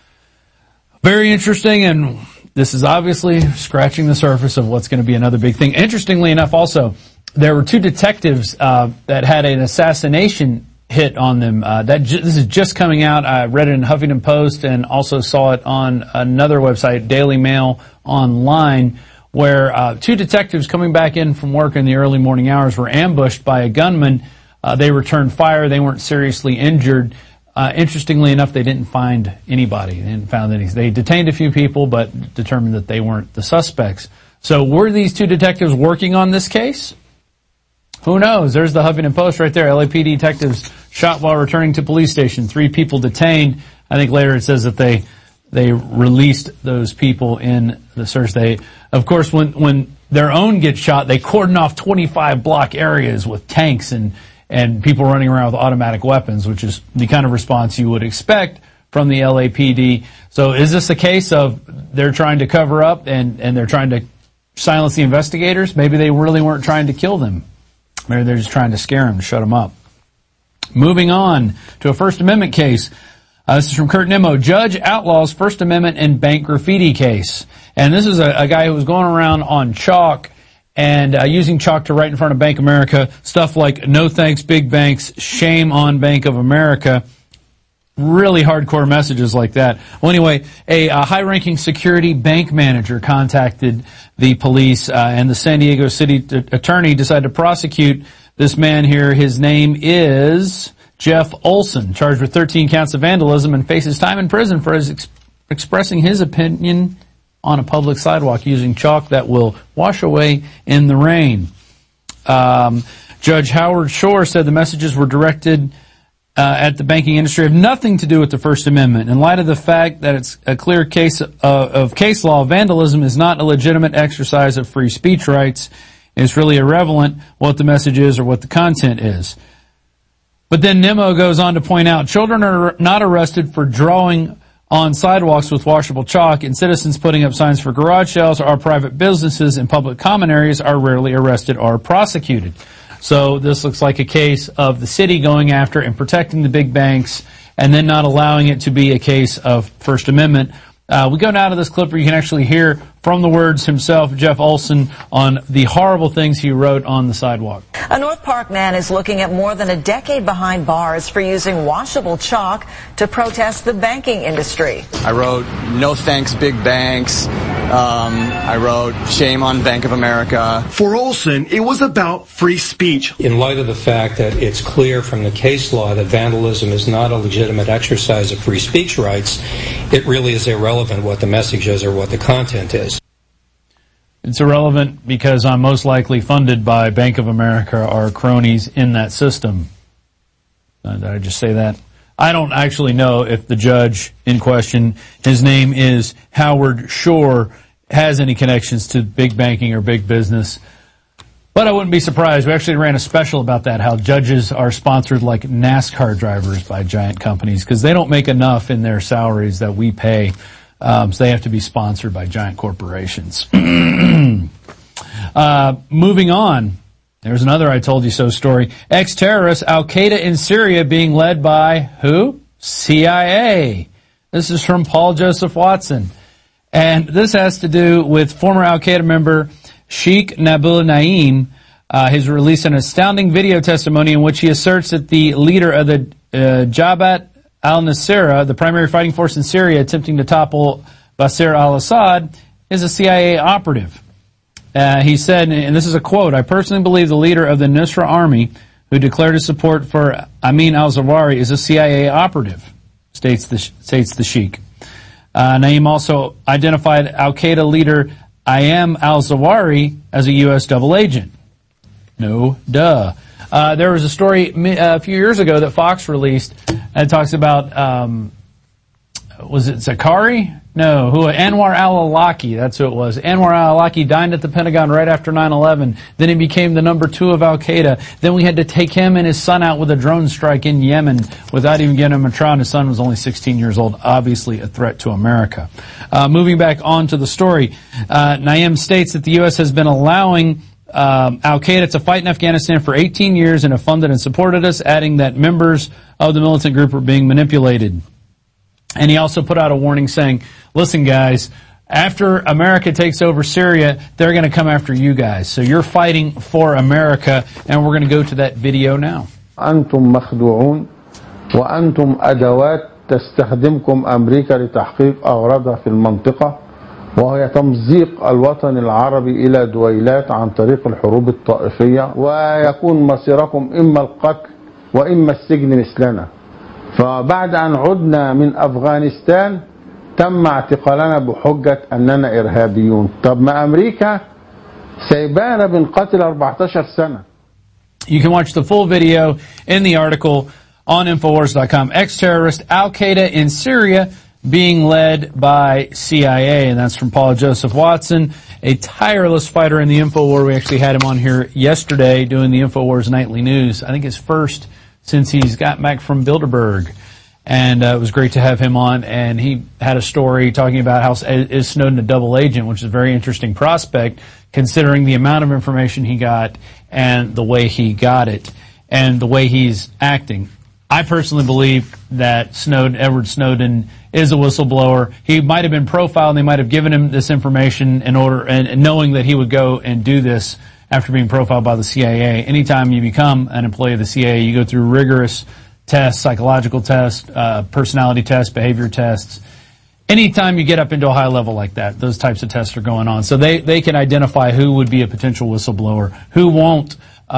Speaker 6: Very interesting, and this is obviously scratching the surface of what's going to be another big thing. Interestingly enough, also, there were two detectives that had an assassination hit on them. This is just coming out. I read it in Huffington Post and also saw it on another website, Daily Mail Online, where two detectives coming back in from work in the early morning hours were ambushed by a gunman. They returned fire. They weren't seriously injured. Interestingly enough, they didn't find anybody. They didn't find any. They detained a few people, but determined that they weren't the suspects. So were these two detectives working on this case? Who knows? There's the Huffington Post right there. LAPD detectives shot while returning to police station. 3 people detained. I think later it says that they released those people in the search. Of course, when their own gets shot, they cordon off 25 block areas with tanks and people running around with automatic weapons, which is the kind of response you would expect from the LAPD. So is this a case of they're trying to cover up and they're trying to silence the investigators? Maybe they really weren't trying to kill them. Maybe they're just trying to scare him, to shut him up. Moving on to a First Amendment case. This is from Kurt Nimmo. Judge outlaws First Amendment in bank graffiti case. And this is a guy who was going around on chalk and using chalk to write in front of Bank of America stuff like, "No thanks, big banks, shame on Bank of America." Really hardcore messages like that. Well, anyway, a high-ranking security bank manager contacted the police, and the San Diego City attorney decided to prosecute this man here. His name is Jeff Olson, charged with 13 counts of vandalism and faces time in prison for expressing his opinion on a public sidewalk using chalk that will wash away in the rain. Judge Howard Shore said the messages were directed at the banking industry have nothing to do with the First Amendment. In light of the fact that it's a clear case of case law, vandalism is not a legitimate exercise of free speech rights. It's really irrelevant what the message is or what the content is. But then Nimmo goes on to point out children are not arrested for drawing on sidewalks with washable chalk, and citizens putting up signs for garage sales or private businesses in public common areas are rarely arrested or prosecuted. So this looks like a case of the city going after and protecting the big banks and then not allowing it to be a case of First Amendment. We go now to this clip where you can actually hear from the words himself, Jeff Olson, on the horrible things he wrote on the sidewalk.
Speaker 13: A North Park man is looking at more than a decade behind bars for using washable chalk to protest the banking industry.
Speaker 14: I wrote, "No thanks, big banks." I wrote, "Shame on Bank of America."
Speaker 15: For Olson, it was about free speech.
Speaker 16: In light of the fact that it's clear from the case law that vandalism is not a legitimate exercise of free speech rights, it really is irrelevant what the message is or what the content is.
Speaker 6: It's irrelevant because I'm most likely funded by Bank of America or cronies in that system. Did I just say that? I don't actually know if the judge in question, his name is Howard Shore, has any connections to big banking or big business. But I wouldn't be surprised. We actually ran a special about that, how judges are sponsored like NASCAR drivers by giant companies because they don't make enough in their salaries that we pay. So they have to be sponsored by giant corporations. Moving on. There's another I told you so story. Ex-terrorists, Al-Qaeda in Syria being led by who? CIA. This is from Paul Joseph Watson. And this has to do with former Al-Qaeda member Sheikh Nabil Naim. He's released an astounding video testimony in which he asserts that the leader of the Jabhat al-Nusra, the primary fighting force in Syria attempting to topple Bashar al-Assad, is a CIA operative. He said, and this is a quote, "I personally believe the leader of the Nusra army, who declared his support for Amin al-Zawahiri, is a CIA operative," states the Sheikh. Naim also identified Al-Qaeda leader Ayman al-Zawahiri as a U.S. double agent. No, duh. There was a story a few years ago that Fox released that talks about, was it Zakari? No, Anwar al-Awlaki, that's who it was. Anwar al-Awlaki died at the Pentagon right after 9/11. Then he became the number 2 of Al-Qaeda. Then we had to take him and his son out with a drone strike in Yemen without even getting him a trial. His son was only 16 years old, obviously a threat to America. Moving back on to the story, Naim states that the U.S. has been allowing Al-Qaeda to fight in Afghanistan for 18 years and have funded and supported us, adding that members of the militant group are being manipulated. And he also put out a warning saying, listen guys, after America takes over Syria, they're going to come after you guys. So you're fighting for America, and we're going to go to that video now.
Speaker 17: أنتم مخدوعون وأنتم أدوات تستخدمكم أمريكا لتحقيق أغراضها في المنطقة وهي تمزيق الوطن العربي إلى دويلات عن طريق الحروب الطائفية ويكون مصيركم إما القتل وإما السجن مثلنا. فبعد أن عدنا من أفغانستان تم اعتقالنا بحجة أننا إرهابيون. طب ما أمريكا سيبانا بنقاتل 14 سنة.
Speaker 6: You can watch the full video in the article on Infowars.com. Ex-terrorist Al-Qaeda in Syria being led by CIA, and that's from Paul Joseph Watson, a tireless fighter in the InfoWar. We actually had him on here yesterday doing the InfoWars Nightly News. I think his first since he's got back from Bilderberg. And it was great to have him on, and he had a story talking about how is Snowden a double agent, which is a very interesting prospect considering the amount of information he got and the way he got it and the way he's acting. I personally believe that Edward Snowden is a whistleblower. He might have been profiled and they might have given him this information in order, and knowing that he would go and do this after being profiled by the CIA. Anytime you become an employee of the CIA, you go through rigorous tests, psychological tests, personality tests, behavior tests. Anytime you get up into a high level like that, those types of tests are going on. So they can identify who would be a potential whistleblower, who won't,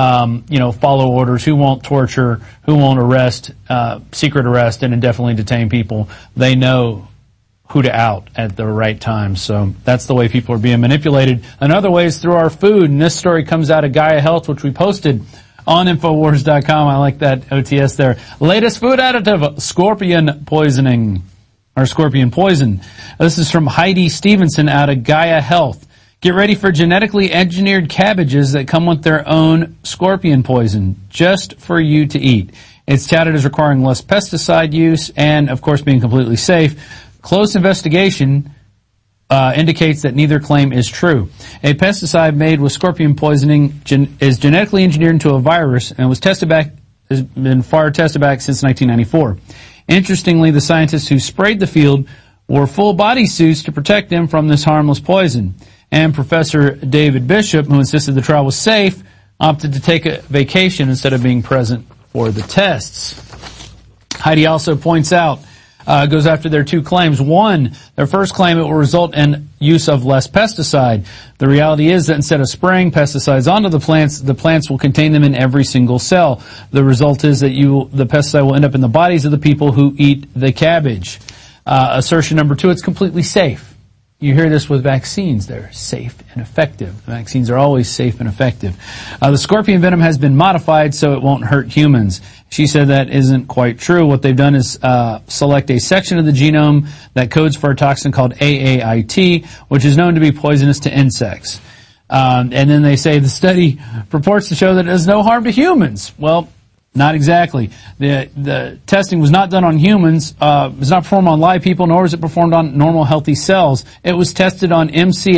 Speaker 6: follow orders, who won't torture, who won't arrest, secret arrest and indefinitely detain people. They know who to out at the right time. So that's the way people are being manipulated. Another way is through our food. And this story comes out of Gaia Health, which we posted on Infowars.com. I like that OTS there. Latest food additive, scorpion poisoning, or scorpion poison. This is from Heidi Stevenson out of Gaia Health. Get ready for genetically engineered cabbages that come with their own scorpion poison, just for you to eat. It's touted as requiring less pesticide use and, of course, being completely safe. Close investigation indicates that neither claim is true. A pesticide made with scorpion poisoning is genetically engineered into a virus and has been tested back since 1994. Interestingly, the scientists who sprayed the field wore full body suits to protect them from this harmless poison. And Professor David Bishop, who insisted the trial was safe, opted to take a vacation instead of being present for the tests. Heidi also points out, goes after their two claims. One, their first claim, it will result in use of less pesticide. The reality is that instead of spraying pesticides onto the plants will contain them in every single cell. The result is that the pesticide will end up in the bodies of the people who eat the cabbage. Assertion number two, it's completely safe. You hear this with vaccines. They're safe and effective. Vaccines are always safe and effective. The scorpion venom has been modified so it won't hurt humans. She said that isn't quite true. What they've done is select a section of the genome that codes for a toxin called AAIT, which is known to be poisonous to insects. And then they say the study purports to show that it does no harm to humans. Well, not exactly. The testing was not done on humans, was not performed on live people, nor was it performed on normal healthy cells. It was tested on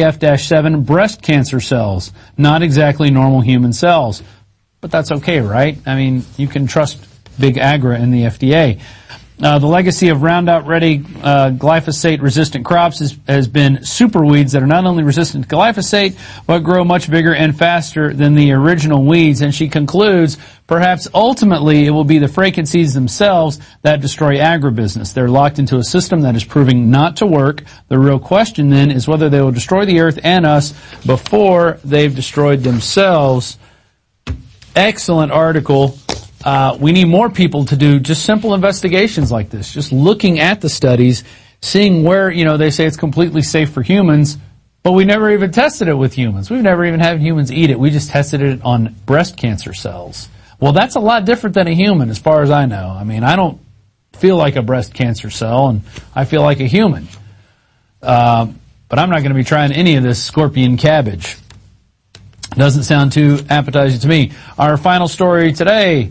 Speaker 6: MCF-7 breast cancer cells, not exactly normal human cells. But that's okay, right? I mean, you can trust Big Agra and the FDA. The legacy of Roundup Ready glyphosate-resistant crops has been superweeds that are not only resistant to glyphosate, but grow much bigger and faster than the original weeds. And she concludes, perhaps ultimately it will be the frankenseeds themselves that destroy agribusiness. They're locked into a system that is proving not to work. The real question then is whether they will destroy the earth and us before they've destroyed themselves. Excellent article. We need more people to do just simple investigations like this, just looking at the studies, seeing where, they say it's completely safe for humans, but we never even tested it with humans. We've never even had humans eat it. We just tested it on breast cancer cells. Well, that's a lot different than a human, as far as I know. I mean, I don't feel like a breast cancer cell, and I feel like a human. But I'm not going to be trying any of this scorpion cabbage. Doesn't sound too appetizing to me. Our final story today,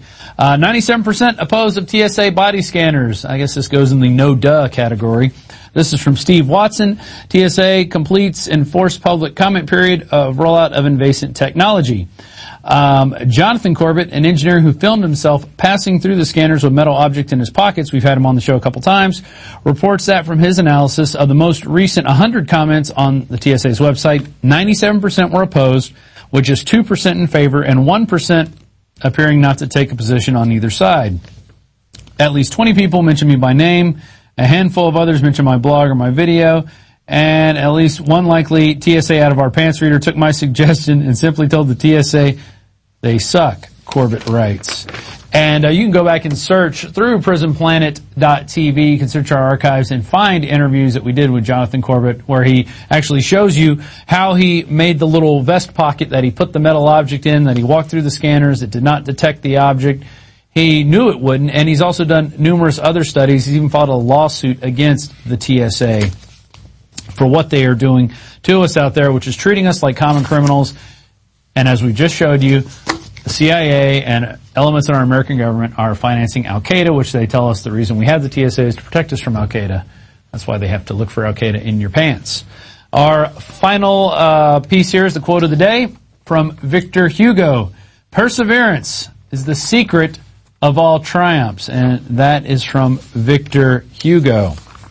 Speaker 6: 97% opposed of TSA body scanners. I guess this goes in the no-duh category. This is from Steve Watson. TSA completes enforced public comment period of rollout of invasive technology. Jonathan Corbett, an engineer who filmed himself passing through the scanners with metal objects in his pockets, we've had him on the show a couple times, reports that from his analysis of the most recent 100 comments on the TSA's website, 97% were opposed, with just 2% in favor and 1% appearing not to take a position on either side. At least 20 people mentioned me by name, a handful of others mentioned my blog or my video, and at least one likely TSA out of our pants reader took my suggestion and simply told the TSA they suck, Corbett writes. And you can go back and search through prisonplanet.tv. You can search our archives and find interviews that we did with Jonathan Corbett where he actually shows you how he made the little vest pocket that he put the metal object in, that he walked through the scanners. It did not detect the object. He knew it wouldn't, and he's also done numerous other studies. He's even filed a lawsuit against the TSA for what they are doing to us out there, which is treating us like common criminals. And as we just showed you, the CIA and elements in our American government are financing Al-Qaeda, which they tell us the reason we have the TSA is to protect us from Al-Qaeda. That's why they have to look for Al-Qaeda in your pants. Our final piece here is the quote of the day from Victor Hugo. Perseverance is the secret of all triumphs. And that is from Victor Hugo.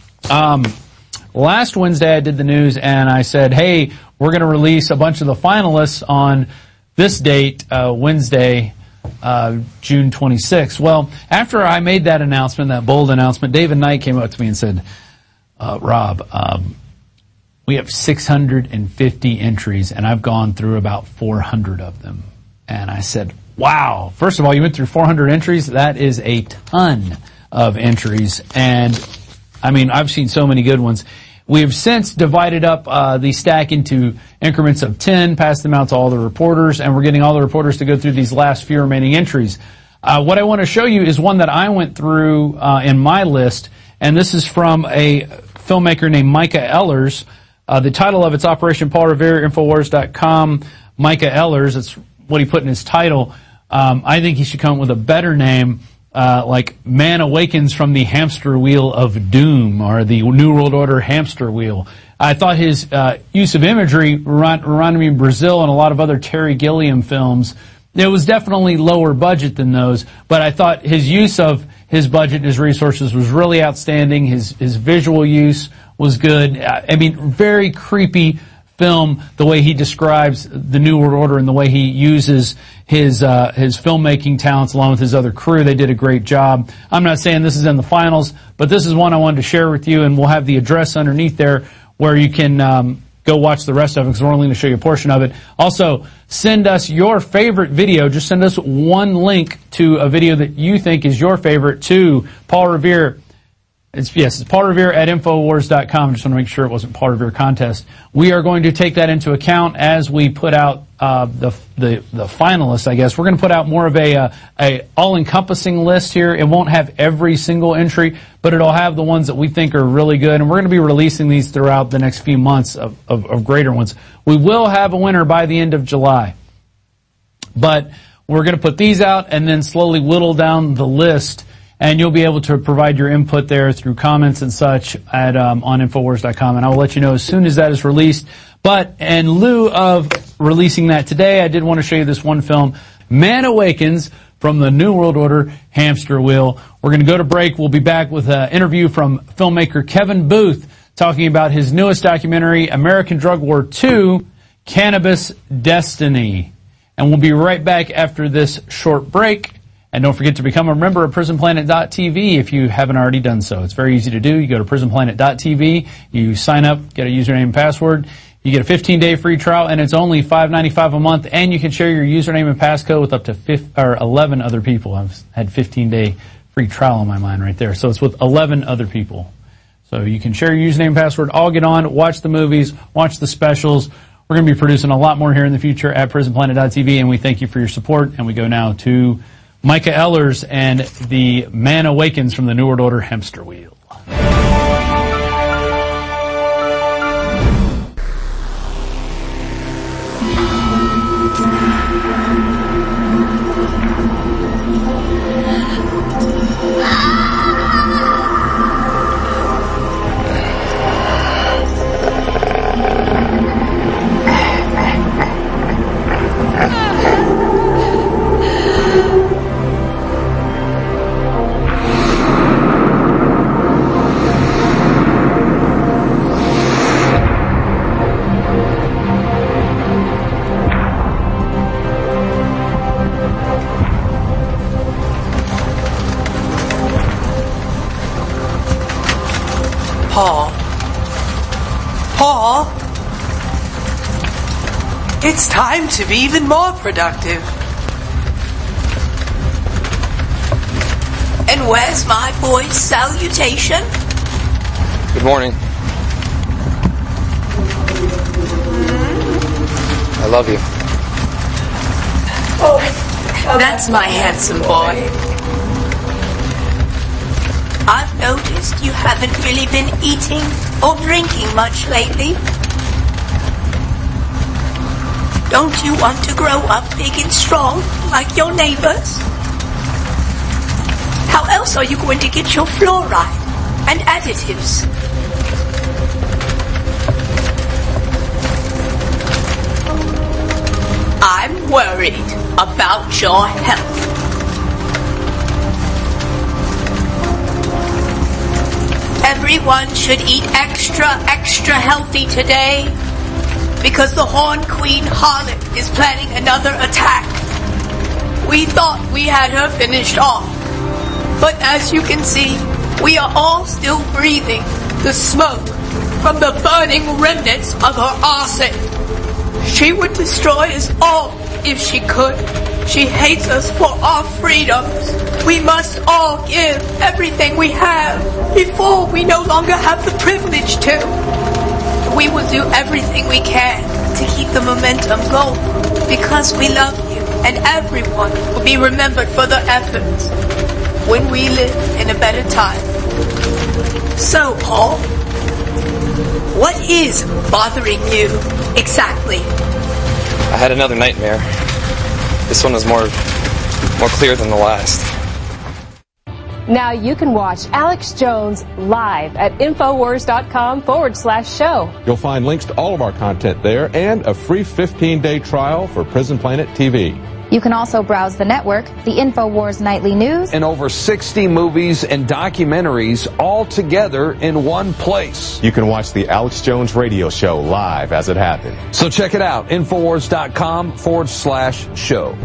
Speaker 6: Last Wednesday I did the news and I said, hey, we're going to release a bunch of the finalists on this date, Wednesday, June 26th. Well, after I made that announcement, that bold announcement, David Knight came up to me and said, Rob, we have 650 entries, and I've gone through about 400 of them. And I said, wow. First of all, you went through 400 entries. That is a ton of entries. And, I mean, I've seen so many good ones. We have since divided up the stack into increments of 10, passed them out to all the reporters, and we're getting all the reporters to go through these last few remaining entries. What I want to show you is one that I went through in my list, and this is from a filmmaker named Micah Ehlers. The title of it's Operation Paul Revere, Infowars.com. Micah Ehlers, that's what he put in his title. I think he should come up with a better name. Like Man Awakens from the Hamster Wheel of Doom, or the New World Order Hamster Wheel. I thought his use of imagery reminded me of Brazil and a lot of other Terry Gilliam films. It was definitely lower budget than those, but I thought his use of his budget and his resources was really outstanding. His visual use was good. I mean, very creepy film, the way he describes the New World Order and the way he uses his filmmaking talents along with his other crew. They did a great job. I'm not saying this is in the finals, but this is one I wanted to share with you, and we'll have the address underneath there where you can go watch the rest of it, because we're only going to show you a portion of it. Also, send us your favorite video. Just send us one link to a video that you think is your favorite to Paul Revere. It's Paul Revere at Infowars.com. Just want to make sure it wasn't Paul Revere contest. We are going to take that into account as we put out the finalists, I guess. We're going to put out more of a all-encompassing list here. It won't have every single entry, but it'll have the ones that we think are really good. And we're going to be releasing these throughout the next few months of greater ones. We will have a winner by the end of July. But we're going to put these out and then slowly whittle down the list. And you'll be able to provide your input there through comments and such at on Infowars.com. And I will let you know as soon as that is released. But in lieu of releasing that today, I did want to show you this one film, Man Awakens, from the New World Order Hamster Wheel. We're going to go to break. We'll be back with an interview from filmmaker Kevin Booth talking about his newest documentary, American Drug War II, Cannabis Destiny. And we'll be right back after this short break. And don't forget to become a member of PrisonPlanet.tv if you haven't already done so. It's very easy to do. You go to PrisonPlanet.tv, you sign up, get a username and password, you get a 15-day free trial, and it's only $5.95 a month, and you can share your username and passcode with up to 11 other people. I've had 15-day free trial on my mind right there. So it's with 11 other people. So you can share your username and password, all get on, watch the movies, watch the specials. We're going to be producing a lot more here in the future at PrisonPlanet.tv, and we thank you for your support. And we go now to Micah Ehlers and the Man Awakens from the New World Order Hamster Wheel.
Speaker 18: Paul, it's time to be even more productive. And where's my boy's salutation?
Speaker 19: Good morning. I love you.
Speaker 18: Oh, that's my handsome boy. I've noticed you haven't really been eating or drinking much lately. Don't you want to grow up big and strong like your neighbors? How else are you going to get your fluoride and additives? I'm worried about your health. Everyone should eat extra healthy today because the Horn Queen Harlot is planning another attack. We thought we had her finished off, but as you can see, we are all still breathing the smoke from the burning remnants of her arson. She would destroy us all if she could. She hates us for our freedoms. We must all give everything we have before we no longer have the privilege to. We will do everything we can to keep the momentum going because we love you, and everyone will be remembered for their efforts when we live in a better time. So, Paul, what is bothering you exactly?
Speaker 19: I had another nightmare. This one was more clear than the last.
Speaker 20: Now you can watch Alex Jones live at Infowars.com/show.
Speaker 21: You'll find links to all of our content there and a free 15-day trial for Prison Planet TV. You can also browse the network, the InfoWars Nightly News,
Speaker 7: and over 60 movies and documentaries all together in one place.
Speaker 22: You can watch the Alex Jones radio show live as it happened.
Speaker 7: So check it out, Infowars.com/show.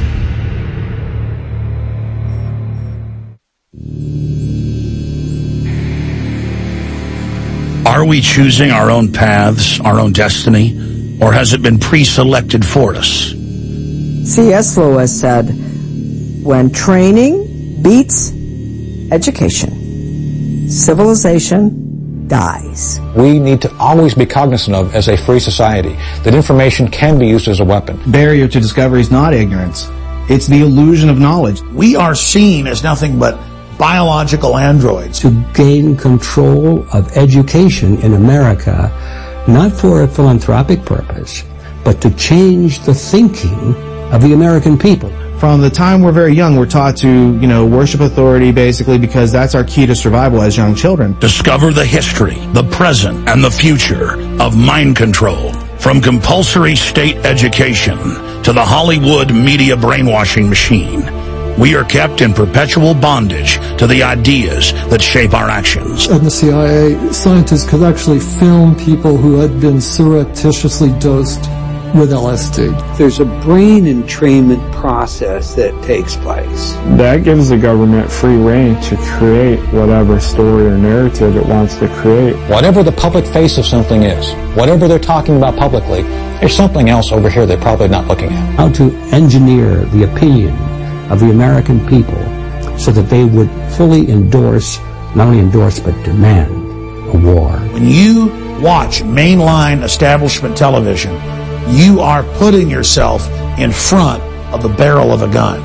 Speaker 12: Are we choosing our own paths, our own destiny, or has it been pre-selected for us?
Speaker 23: C.S. Lewis said, when training beats education, civilization dies.
Speaker 24: We need to always be cognizant of, as a free society, that information can be used as a weapon.
Speaker 25: Barrier to discovery is not ignorance. It's the illusion of knowledge.
Speaker 12: We are seen as nothing but biological androids.
Speaker 26: To gain control of education in America, not for a philanthropic purpose, but to change the thinking of the American people.
Speaker 25: From the time we're very young, we're taught to, worship authority basically because that's our key to survival as young children.
Speaker 12: Discover the history, the present, and the future of mind control. From compulsory state education to the Hollywood media brainwashing machine, we are kept in perpetual bondage to the ideas that shape our actions.
Speaker 27: And the CIA scientists could actually film people who had been surreptitiously dosed with LSD.
Speaker 4: There's a brain entrainment process that takes place.
Speaker 10: That gives the government free rein to create whatever story or narrative it wants to create.
Speaker 24: Whatever the public face of something is, whatever they're talking about publicly, there's something else over here they're probably not looking at.
Speaker 26: How to engineer the opinion of the American people so that they would fully endorse, not only endorse, but demand a war.
Speaker 12: When you watch mainline establishment television, you are putting yourself in front of the barrel of a gun.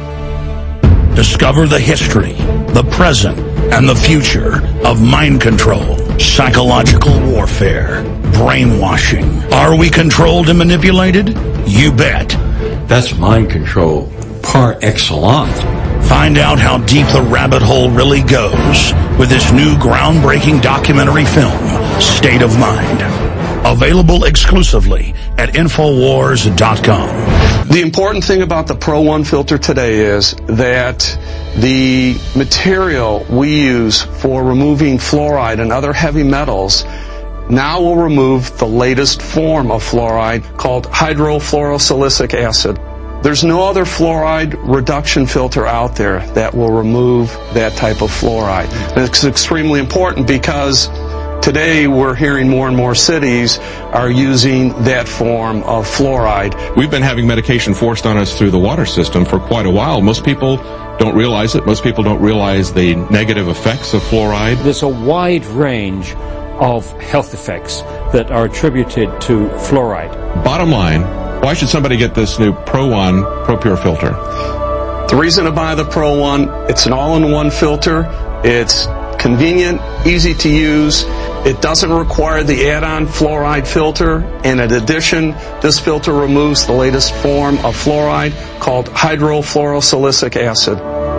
Speaker 12: Discover the history, the present, and the future of mind control, psychological warfare, brainwashing. Are we controlled and manipulated? You bet.
Speaker 28: That's mind control par excellence.
Speaker 12: Find out how deep the rabbit hole really goes with this new groundbreaking documentary film, State of Mind. Available exclusively at Infowars.com.
Speaker 29: The important thing about the Pro One filter today is that the material we use for removing fluoride and other heavy metals now will remove the latest form of fluoride called hydrofluorosilicic acid. There's no other fluoride reduction filter out there that will remove that type of fluoride. And it's extremely important because today we're hearing more and more cities are using that form of fluoride.
Speaker 30: We've been having medication forced on us through the water system for quite a while. Most people don't realize it. Most people don't realize the negative effects of fluoride.
Speaker 16: There's a wide range of health effects that are attributed to fluoride.
Speaker 30: Bottom line, why should somebody get this new Pro One ProPure filter?
Speaker 29: The reason to buy the Pro One, it's an all-in-one filter. It's convenient, easy to use. It doesn't require the add-on fluoride filter. And in addition, this filter removes the latest form of fluoride called hydrofluorosilicic acid.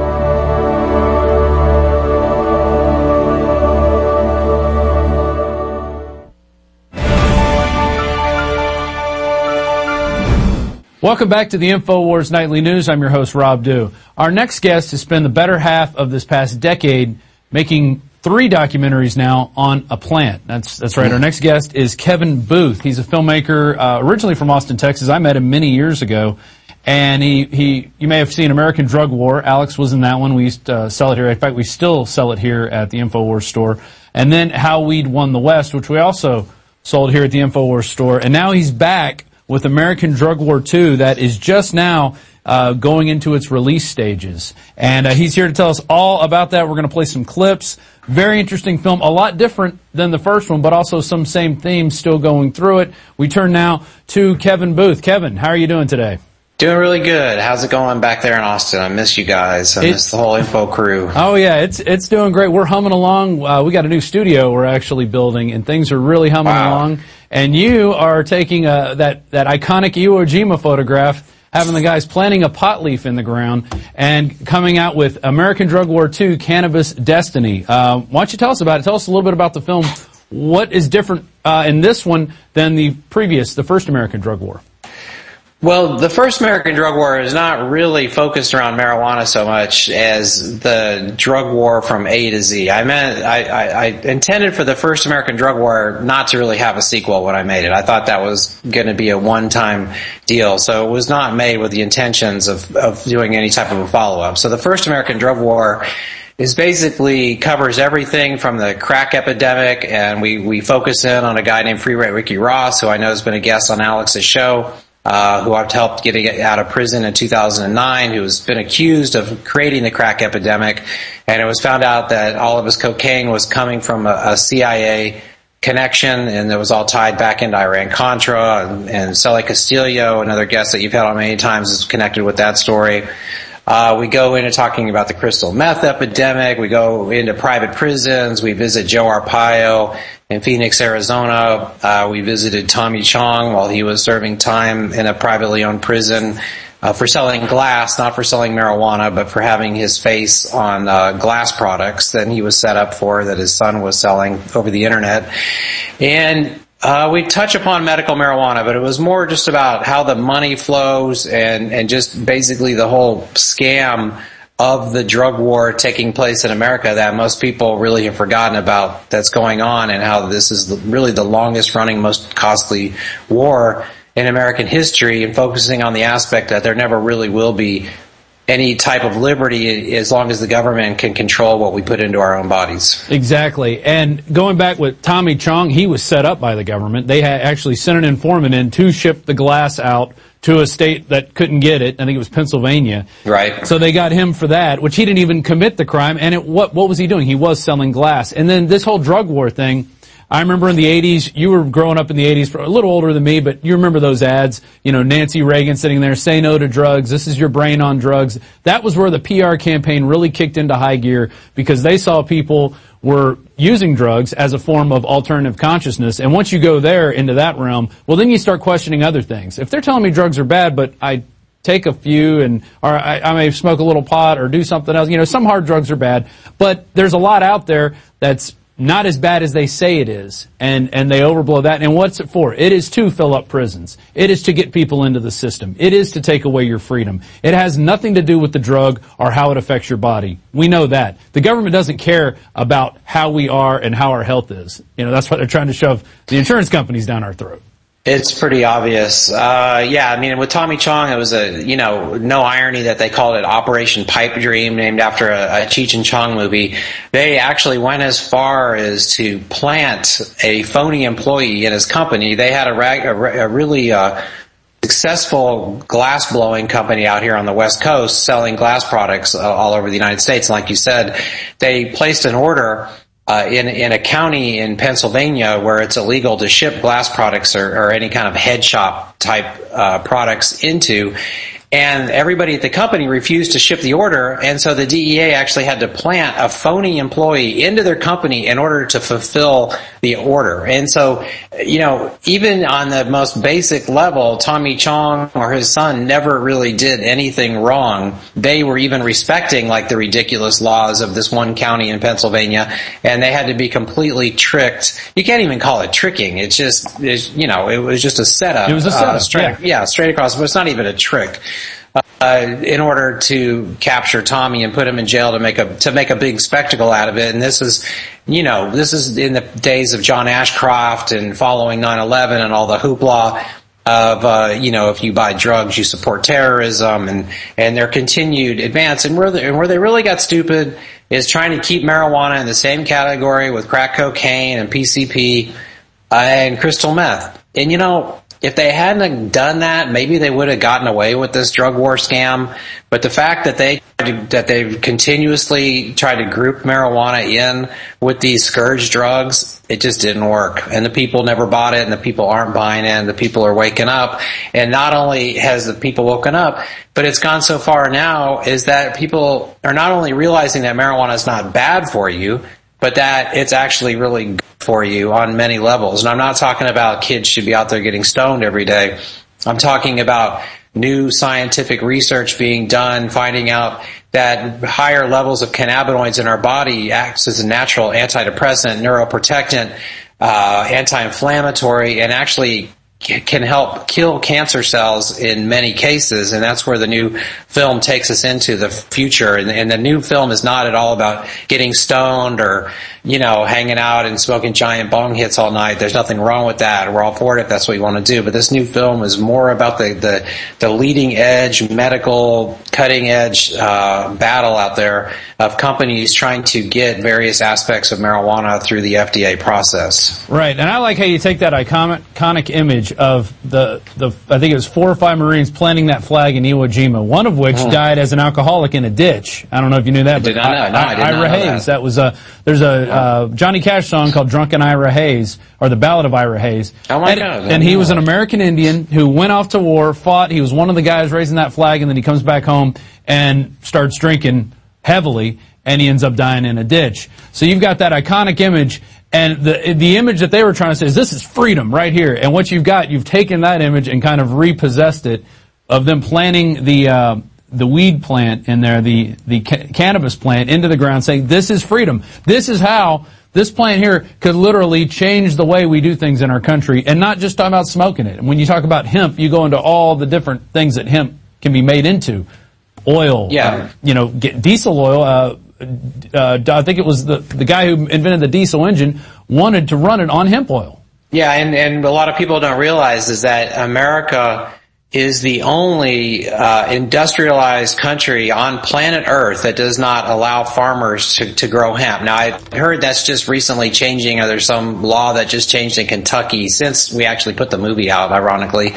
Speaker 6: Welcome back to the InfoWars Nightly News. I'm your host, Rob Dew. Our next guest has spent the better half of this past decade making 3 documentaries now on a plant. That's right. Our next guest is Kevin Booth. He's a filmmaker originally from Austin, Texas. I met him many years ago. And you may have seen American Drug War. Alex was in that one. We used to sell it here. In fact, we still sell it here at the InfoWars store. And then How Weed Won the West, which we also sold here at the InfoWars store. And now he's back with American Drug War 2 that is just now going into its release stages. And he's here to tell us all about that. We're going to play some clips. Very interesting film, a lot different than the first one, but also some same themes still going through it. We turn now to Kevin Booth. Kevin, how are you doing today?
Speaker 31: Doing really good. How's it going back there in Austin? I miss you guys. I miss the whole info crew.
Speaker 6: Oh yeah, it's doing great. We're humming along. We got a new studio we're actually building, and things are really humming along. And you are taking that iconic Iwo Jima photograph, having the guys planting a pot leaf in the ground, and coming out with American Drug War 2, Cannabis Destiny. Why don't you tell us about it? Tell us a little bit about the film. What is different in this one than the first American Drug War?
Speaker 31: Well, the first American drug war is not really focused around marijuana so much as the drug war from A to Z. I intended for the first American drug war not to really have a sequel when I made it. I thought that was going to be a one-time deal, so it was not made with the intentions of doing any type of a follow-up. So the first American drug war is basically covers everything from the crack epidemic, and we focus in on a guy named Freeway Ricky Ross, who I know has been a guest on Alex's show, who I've helped get out of prison in 2009, who's been accused of creating the crack epidemic, and it was found out that all of his cocaine was coming from a CIA connection, and it was all tied back into Iran-Contra, and Sully Castillo, another guest that you've had on many times, is connected with that story. We go into talking about the crystal meth epidemic. We go into private prisons. We visit Joe Arpaio in Phoenix, Arizona. We visited Tommy Chong while he was serving time in a privately owned prison for selling glass, not for selling marijuana, but for having his face on glass products that he was set up for, that his son was selling over the internet. And we touch upon medical marijuana, but it was more just about how the money flows and just basically the whole scam of the drug war taking place in America that most people really have forgotten about that's going on, and how this is really the longest running, most costly war in American history, and focusing on the aspect that there never really will be any type of liberty as long as the government can control what we put into our own bodies.
Speaker 6: Exactly. And going back with Tommy Chong, he was set up by the government. They had actually sent an informant in to ship the glass out to a state that couldn't get it. I think it was Pennsylvania.
Speaker 31: Right.
Speaker 6: So they got him for that, which he didn't even commit the crime. And what was he doing? He was selling glass. And then this whole drug war thing, I remember in the 80s, you were growing up in the 80s, a little older than me, but you remember those ads, you know, Nancy Reagan sitting there, say no to drugs, this is your brain on drugs. That was where the PR campaign really kicked into high gear, because they saw people were using drugs as a form of alternative consciousness. And once you go there into that realm, well, then you start questioning other things. If they're telling me drugs are bad, but I take a few or I may smoke a little pot or do something else, you know, some hard drugs are bad, but there's a lot out there that's not as bad as they say it is, and they overblow that. And what's it for? It is to fill up prisons. It is to get people into the system. It is to take away your freedom. It has nothing to do with the drug or how it affects your body. We know that. The government doesn't care about how we are and how our health is. You know, that's what they're trying to shove the insurance companies down our throat.
Speaker 31: It's pretty obvious. Yeah, I mean, with Tommy Chong, it was no irony that they called it Operation Pipe Dream, named after a Cheech and Chong movie. They actually went as far as to plant a phony employee in his company. They had a really successful glass blowing company out here on the West Coast selling glass products all over the United States. And like you said, they placed an order in a county in Pennsylvania where it's illegal to ship glass products or any kind of head shop type products into. And everybody at the company refused to ship the order, and so the DEA actually had to plant a phony employee into their company in order to fulfill the order. And so, you know, even on the most basic level, Tommy Chong or his son never really did anything wrong. They were even respecting, like, the ridiculous laws of this one county in Pennsylvania, and they had to be completely tricked. You can't even call it tricking. It's just, you know, it was just a setup.
Speaker 6: It was a setup,
Speaker 31: straight across, but it's not even a trick. In order to capture Tommy and put him in jail to make a big spectacle out of it. And this is in the days of John Ashcroft and following 9/11 and all the hoopla of, if you buy drugs, you support terrorism and their continued advance. And where they really got stupid is trying to keep marijuana in the same category with crack cocaine and PCP and crystal meth. And, you know, if they hadn't done that, maybe they would have gotten away with this drug war scam. But the fact that they've continuously tried to group marijuana in with these scourge drugs, it just didn't work. And the people never bought it, and the people aren't buying it, and the people are waking up. And not only has the people woken up, but it's gone so far now is that people are not only realizing that marijuana is not bad for you, but that it's actually really good for you on many levels. And I'm not talking about kids should be out there getting stoned every day. I'm talking about new scientific research being done, finding out that higher levels of cannabinoids in our body acts as a natural antidepressant, neuroprotectant, anti-inflammatory, and actually can help kill cancer cells in many cases, and that's where the new film takes us into the future. And the new film is not at all about getting stoned or, hanging out and smoking giant bong hits all night. There's nothing wrong with that. We're all for it if that's what you want to do. But this new film is more about the leading edge, medical, cutting edge battle out there of companies trying to get various aspects of marijuana through the FDA process.
Speaker 6: Right, and I like how you take that iconic image of the I think it was 4 or 5 Marines planting that flag in Iwo Jima, one of which died as an alcoholic in a ditch. I don't know if you knew that.
Speaker 31: I did not know. No, I did not know
Speaker 6: Hayes. That was there's a Johnny Cash song called Drunken Ira Hayes, or the Ballad of Ira Hayes.
Speaker 31: Oh my God.
Speaker 6: And he was an American Indian who went off to war, fought. He was one of the guys raising that flag, and then he comes back home and starts drinking heavily, and he ends up dying in a ditch. So you've got that iconic image. And the image that they were trying to say is this is freedom right here. And what you've got, you've taken that image and kind of repossessed it of them planting the weed plant in there, the cannabis plant into the ground, saying this is freedom. This is how this plant here could literally change the way we do things in our country, and not just talking about smoking it. And when you talk about hemp, you go into all the different things that hemp can be made into. Oil, get diesel oil. I think it was the guy who invented the diesel engine wanted to run it on hemp oil.
Speaker 31: Yeah, and a lot of people don't realize is that America is the only industrialized country on planet Earth that does not allow farmers to grow hemp. Now, I heard that's just recently changing, or there's some law that just changed in Kentucky since we actually put the movie out, ironically,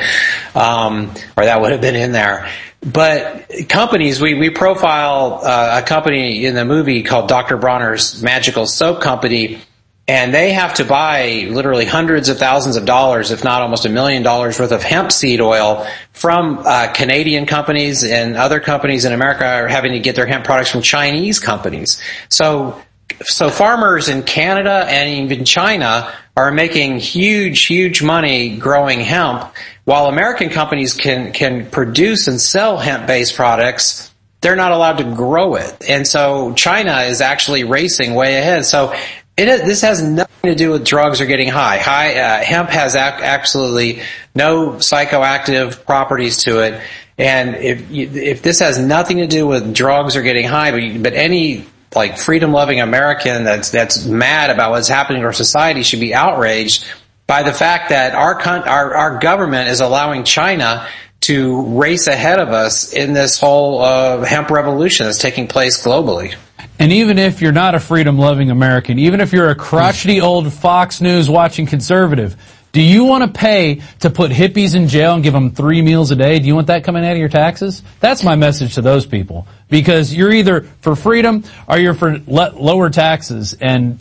Speaker 31: or that would have been in there. But companies, we profile a company in the movie called Dr. Bronner's Magical Soap Company, and they have to buy literally hundreds of thousands of dollars, if not almost $1 million worth of hemp seed oil from Canadian companies, and other companies in America are having to get their hemp products from Chinese companies. So farmers in Canada and even China are making huge money growing hemp, while American companies can produce and sell hemp-based products. They're not allowed to grow it. And so China is actually racing way ahead. So this has nothing to do with drugs or getting high. Hemp has absolutely no psychoactive properties to it. And if this has nothing to do with drugs or getting high, but any like freedom-loving American that's mad about what's happening in our society should be outraged by the fact that our government is allowing China to race ahead of us in this whole hemp revolution that's taking place globally.
Speaker 6: And even if you're not a freedom-loving American, even if you're a crotchety old Fox News watching conservative, do you want to pay to put hippies in jail and give them 3 meals a day? Do you want that coming out of your taxes? That's my message to those people. Because you're either for freedom or you're for lower taxes and,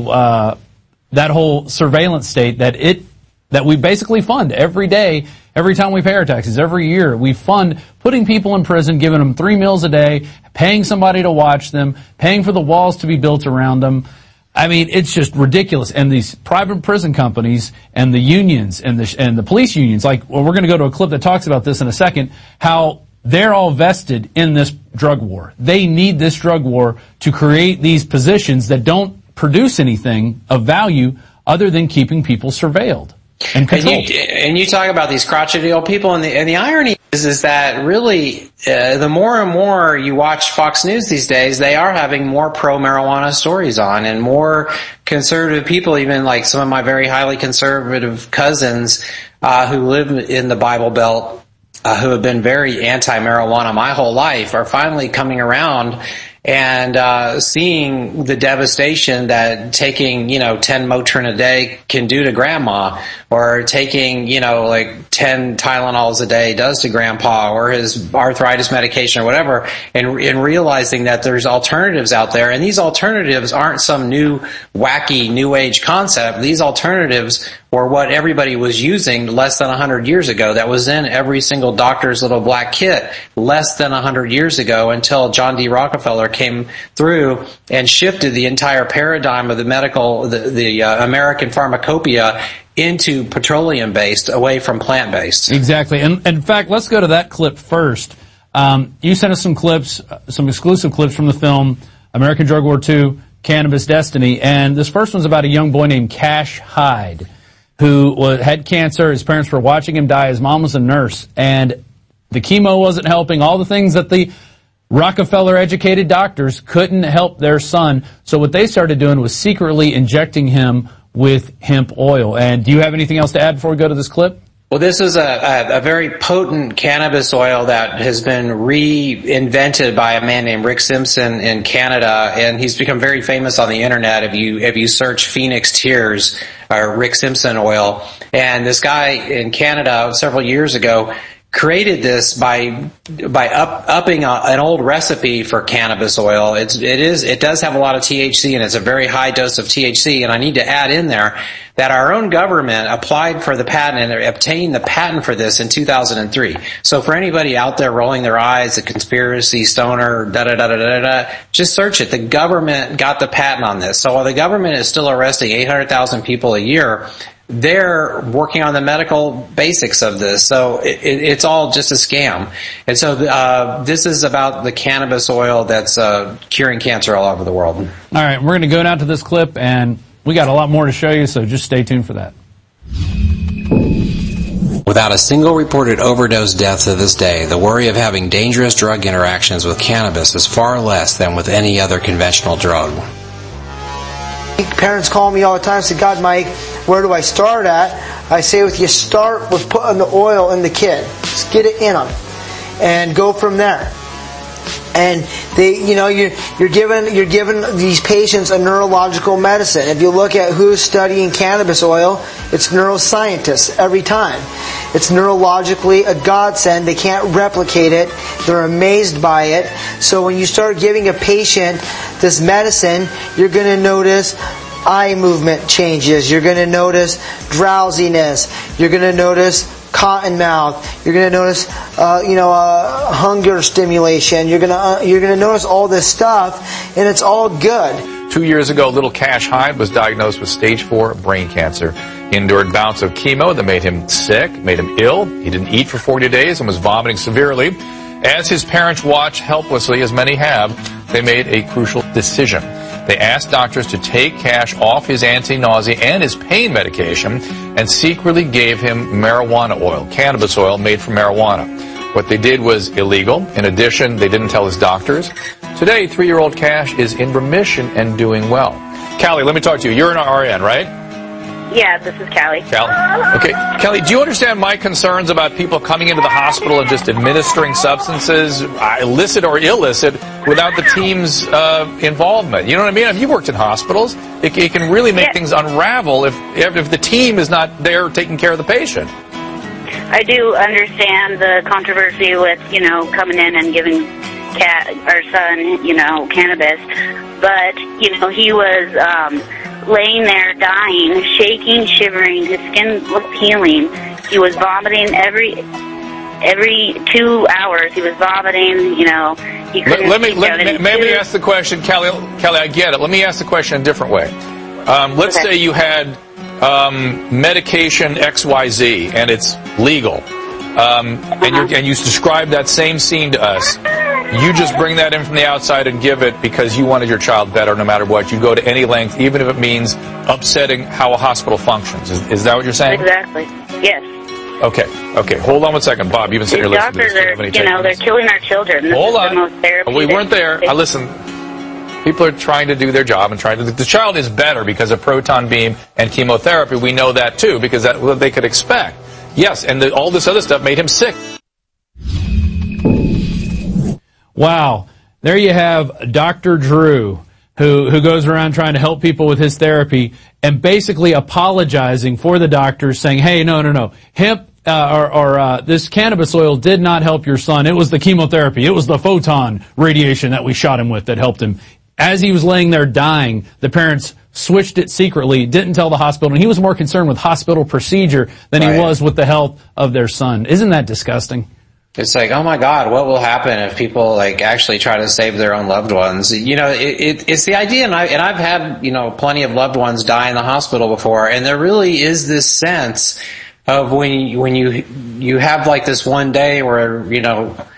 Speaker 6: that whole surveillance state that we basically fund every day, every time we pay our taxes, every year. We fund putting people in prison, giving them 3 meals a day, paying somebody to watch them, paying for the walls to be built around them. I mean, it's just ridiculous. And these private prison companies and the unions and the police unions, we're going to go to a clip that talks about this in a second, how they're all vested in this drug war. They need this drug war to create these positions that don't produce anything of value other than keeping people surveilled and controlled.
Speaker 31: And you talk about these crotchety old people, and the irony is that really the more and more you watch Fox News these days, they are having more pro-marijuana stories on, and more conservative people, even like some of my very highly conservative cousins who live in the Bible Belt, who have been very anti-marijuana my whole life, are finally coming around and seeing the devastation that taking 10 Motrin a day can do to grandma, or taking 10 Tylenols a day does to grandpa, or his arthritis medication or whatever, and realizing that there's alternatives out there, and these alternatives aren't some new wacky new age concept. These alternatives were what everybody was using less than 100 years ago, that was in every single doctor's little black kit less than 100 years ago, until John D. Rockefeller came through and shifted the entire paradigm of the American pharmacopoeia into petroleum-based, away from plant-based.
Speaker 6: Exactly. And in fact, let's go to that clip first. You sent us some clips, some exclusive clips from the film American Drug War II, Cannabis Destiny, and this first one's about a young boy named Cash Hyde. who had cancer. His parents were watching him die. His mom was a nurse, and the chemo wasn't helping. All the things that the Rockefeller-educated doctors couldn't help their son. So what they started doing was secretly injecting him with hemp oil. And do you have anything else to add before we go to this clip?
Speaker 31: Well, this is a very potent cannabis oil that has been reinvented by a man named Rick Simpson in Canada, and he's become very famous on the internet. If you search Phoenix Tears or Rick Simpson oil, and this guy in Canada several years ago created this by upping an old recipe for cannabis oil. It does have a lot of THC, and it's a very high dose of THC. And I need to add in there that our own government applied for the patent and obtained the patent for this in 2003. So for anybody out there rolling their eyes, a conspiracy stoner, just search it. The government got the patent on this. So while the government is still arresting 800,000 people a year, they're working on the medical basics of this. So it's all just a scam. And so this is about the cannabis oil that's curing cancer all over the world.
Speaker 6: All right, we're going to go down to this clip, and we got a lot more to show you, so just stay tuned for that.
Speaker 1: Without a single reported overdose death to this day, the worry of having dangerous drug interactions with cannabis is far less than with any other conventional drug.
Speaker 2: Parents call me all the time and say, God, Mike, where do I start at? I say, you start with putting the oil in the kid. Just get it in them. And go from there. And you're giving these patients a neurological medicine. If you look at who's studying cannabis oil, it's neuroscientists every time. It's neurologically a godsend. They can't replicate it. They're amazed by it. So when you start giving a patient this medicine, you're going to notice eye movement changes. You're going to notice drowsiness. You're going to notice cotton mouth. You're going to notice, hunger stimulation. You're going to notice all this stuff, and it's all good.
Speaker 3: 2 years ago, little Cash Hyde was diagnosed with stage 4 brain cancer. He endured bouts of chemo that made him sick, made him ill. He didn't eat for 40 days and was vomiting severely. As his parents watched helplessly, as many have, they made a crucial decision. They asked doctors to take Cash off his anti-nausea and his pain medication and secretly gave him marijuana oil, cannabis oil made from marijuana. What they did was illegal. In addition, they didn't tell his doctors. Today, 3-year-old Cash is in remission and doing well. Callie, let me talk to you. You're an RN, right?
Speaker 5: Yeah, this is Callie.
Speaker 3: Callie. Okay. Callie, do you understand my concerns about people coming into the hospital and just administering substances, illicit or illicit, without the team's involvement? You know what I mean? If you've worked in hospitals, it can really make things unravel if the team is not there taking care of the patient.
Speaker 5: I do understand the controversy with, coming in and giving our son, cannabis. But, he was laying there dying, shaking, shivering. His skin was peeling. He was vomiting every 2 hours. He was vomiting. He couldn't. Let
Speaker 3: me ask the question, Callie. I get it. Let me ask the question a different way. Let's say you had medication XYZ and it's legal, and you describe that same scene to us. You just bring that in from the outside and give it because you wanted your child better no matter what. You go to any length, even if it means upsetting how a hospital functions. Is that what you're saying?
Speaker 5: Exactly. Yes.
Speaker 3: Okay. Hold on one second. Bob, you've been sitting here listening to this.
Speaker 5: Doctors are, they're killing our children.
Speaker 3: Hold on.
Speaker 5: The most therapy
Speaker 3: we weren't there. Listen, people are trying to do their job and the child is better because of proton beam and chemotherapy. We know that too because that's what they could expect. Yes, and all this other stuff made him sick.
Speaker 6: Wow. There you have Dr. Drew, who goes around trying to help people with his therapy and basically apologizing for the doctors, saying, hey, no. Hemp or this cannabis oil did not help your son. It was the chemotherapy. It was the photon radiation that we shot him with that helped him. As he was laying there dying, the parents switched it secretly, didn't tell the hospital, and he was more concerned with hospital procedure than he was with the health of their son. Isn't that disgusting?
Speaker 31: It's like, oh my God, what will happen if people actually try to save their own loved ones? It's the idea, and I've had plenty of loved ones die in the hospital before, and there really is this sense of when you have this one day where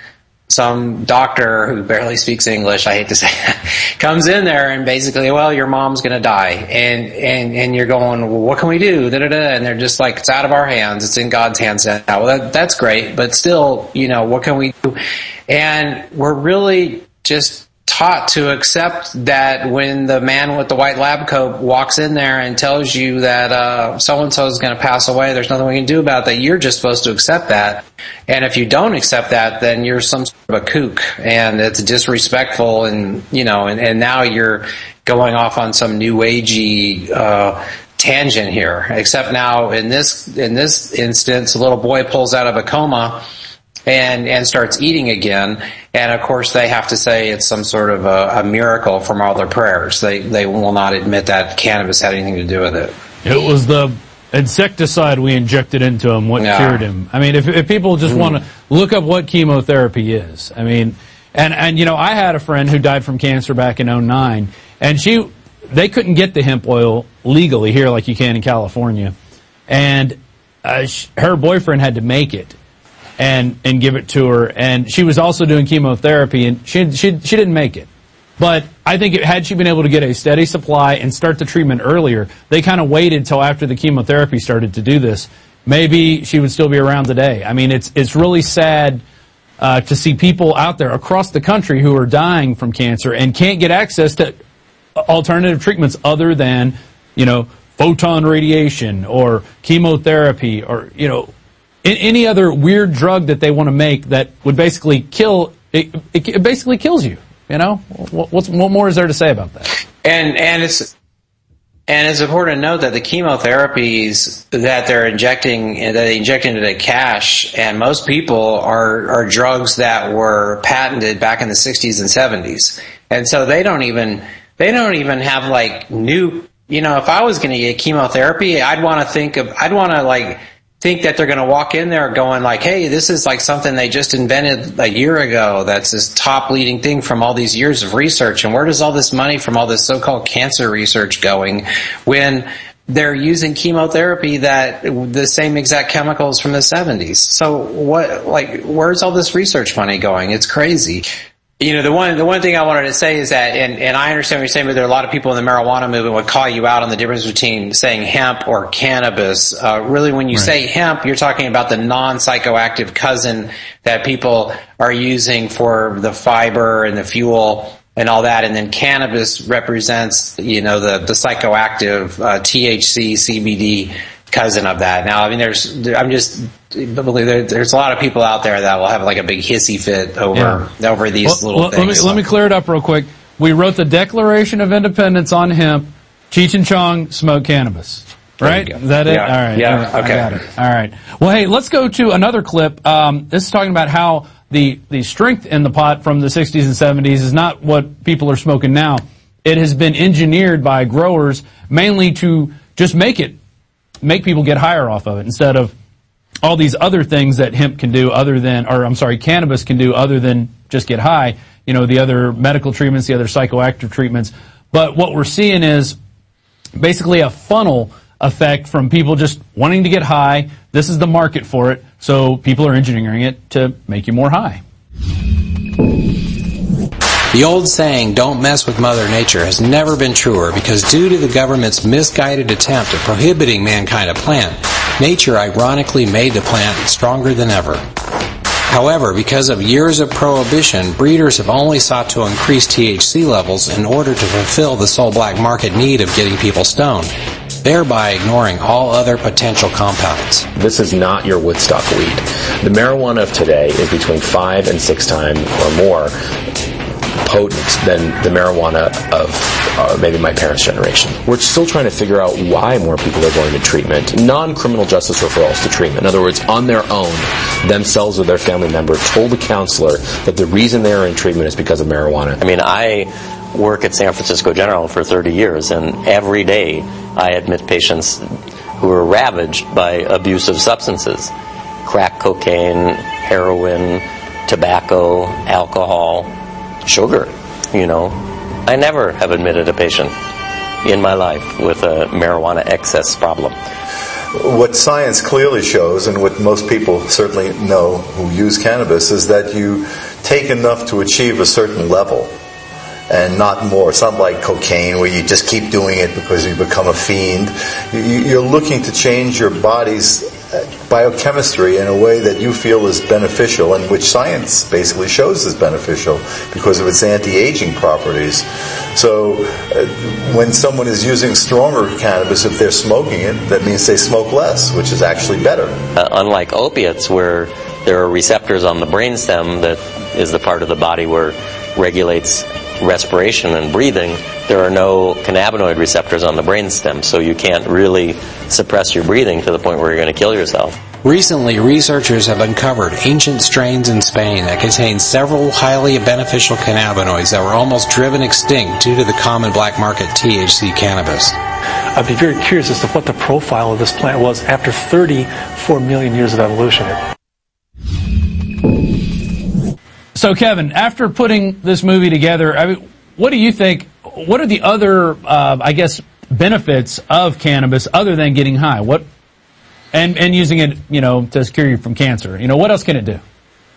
Speaker 31: some doctor who barely speaks English, I hate to say that, comes in there and basically, well, your mom's going to die. And you're going, well, what can we do? Da-da-da. And they're just like, it's out of our hands. It's in God's hands now. Well, that's great. But still, what can we do? And we're really just taught to accept that when the man with the white lab coat walks in there and tells you that so-and-so is going to pass away, there's nothing we can do about that. You're just supposed to accept that. And if you don't accept that, then you're some sort of a kook, and it's disrespectful, and and now you're going off on some new agey tangent here. Except now in this instance, a little boy pulls out of a coma and starts eating again, and of course they have to say it's some sort of a miracle from all their prayers. They will not admit that cannabis had anything to do with it.
Speaker 6: It was the insecticide we injected into him what cured him. I mean, if people just want to look up what chemotherapy is, I mean, and I had a friend who died from cancer back in 2009, and they couldn't get the hemp oil legally here like you can in California, and her boyfriend had to make it and give it to her, and she was also doing chemotherapy, and she didn't make it. But I think had she been able to get a steady supply and start the treatment earlier, they kind of waited till after the chemotherapy started to do this, maybe she would still be around today. I mean, it's really sad to see people out there across the country who are dying from cancer and can't get access to alternative treatments other than, photon radiation or chemotherapy or, any other weird drug that they want to make that would basically kill. It basically kills you. What more is there to say about that?
Speaker 31: And it's important to note that the chemotherapies that they inject into the cash, and most people are drugs that were patented back in the 60s and 70s, and so they don't even have like new. If I was going to get chemotherapy, I'd want to think that they're going to walk in there going like, hey, this is like something they just invented a year ago. That's this top leading thing from all these years of research. And where does all this money from all this so-called cancer research going when they're using chemotherapy that the same exact chemicals from the 70s? So where's all this research money going? It's crazy. The one thing I wanted to say is that, and I understand what you're saying, but there are a lot of people in the marijuana movement would call you out on the difference between saying hemp or cannabis. Really, when you say hemp, you're talking about the non-psychoactive cousin that people are using for the fiber and the fuel and all that. And then cannabis represents, the psychoactive THC, CBD cousin of that. Now, I mean, there's a lot of people out there that will have like a big hissy fit over these little things.
Speaker 6: Let me clear it up real quick. We wrote the Declaration of Independence on hemp. Cheech and Chong smoke cannabis. Right? Is that it?
Speaker 31: Yeah.
Speaker 6: All right.
Speaker 31: Yeah. Okay.
Speaker 6: I got it. All right. Well, hey, let's go to another clip. This is talking about how the strength in the pot from the 60s and 70s is not what people are smoking now. It has been engineered by growers mainly to just make people get higher off of it instead of all these other things that hemp can do cannabis can do other than just get high, the other medical treatments, the other psychoactive treatments. But what we're seeing is basically a funnel effect from people just wanting to get high. This is the market for it, so people are engineering it to make you more high.
Speaker 1: The old saying, don't mess with Mother Nature, has never been truer because due to the government's misguided attempt at prohibiting mankind to plant, nature ironically made the plant stronger than ever. However, because of years of prohibition, breeders have only sought to increase THC levels in order to fulfill the sole black market need of getting people stoned, thereby ignoring all other potential compounds.
Speaker 8: This is not your Woodstock weed. The marijuana of today is between 5 and 6 times or more potent than the marijuana of maybe my parents' generation. We're still trying to figure out why more people are going to treatment. Non-criminal justice referrals to treatment. In other words, on their own, themselves or their family member told a counselor that the reason they are in treatment is because of marijuana.
Speaker 9: I mean, I work at San Francisco General for 30 years, and every day I admit patients who are ravaged by abusive substances. Crack cocaine, heroin, tobacco, alcohol, sugar, I never have admitted a patient in my life with a marijuana excess problem.
Speaker 11: What science clearly shows, and what most people certainly know who use cannabis, is that you
Speaker 7: take enough to achieve a certain level and not more. It's not like cocaine where you just keep doing it because you become a fiend. You're looking to change your body's biochemistry in a way that you feel is beneficial, and which science basically shows is beneficial because of its anti-aging properties. So when someone is using stronger cannabis, if they're smoking it, that means they smoke less, which is actually better.
Speaker 9: Unlike opiates, where there are receptors on the brainstem that is the part of the body where regulates respiration and breathing, there are no cannabinoid receptors on the brainstem, so you can't really suppress your breathing to the point where you're going to kill yourself.
Speaker 1: Recently, researchers have uncovered ancient strains in Spain that contain several highly beneficial cannabinoids that were almost driven extinct due to the common black market THC cannabis.
Speaker 11: I'd be very curious as to what the profile of this plant was after 34 million years of evolution.
Speaker 6: So, Kevin, after putting this movie together, I mean, what do you think? What are the other, benefits of cannabis other than getting high? What and using it, to cure you from cancer? What else can it do?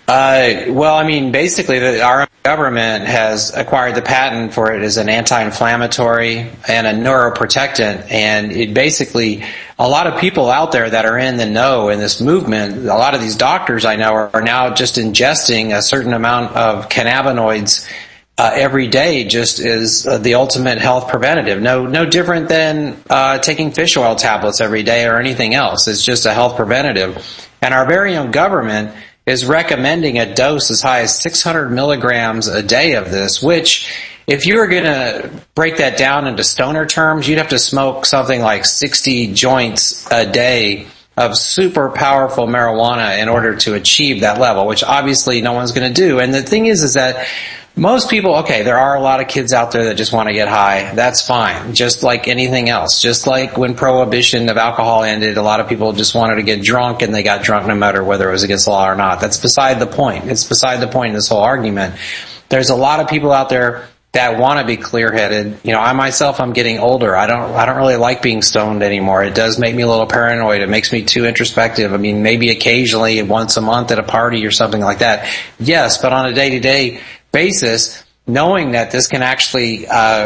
Speaker 31: Basically, our government has acquired the patent for it as an anti-inflammatory and a neuroprotectant, and it basically, a lot of people out there that are in the know in this movement, a lot of these doctors I know are now just ingesting a certain amount of cannabinoids every day, just as the ultimate health preventative. No different than taking fish oil tablets every day or anything else. It's just a health preventative. And our very own government is recommending a dose as high as 600 milligrams a day of this, which, if you were going to break that down into stoner terms, you'd have to smoke something like 60 joints a day of super powerful marijuana in order to achieve that level, which obviously no one's going to do. And the thing is that most people, there are a lot of kids out there that just want to get high. That's fine. Just like anything else. Just like when prohibition of alcohol ended, a lot of people just wanted to get drunk, and they got drunk no matter whether it was against the law or not. That's beside the point. It's beside the point in this whole argument. There's a lot of people out there that want to be clear-headed. I myself, I'm getting older. I don't really like being stoned anymore. It does make me a little paranoid. It makes me too introspective. I mean, maybe occasionally once a month at a party or something like that. Yes, but on a day-to-day basis, knowing that this can actually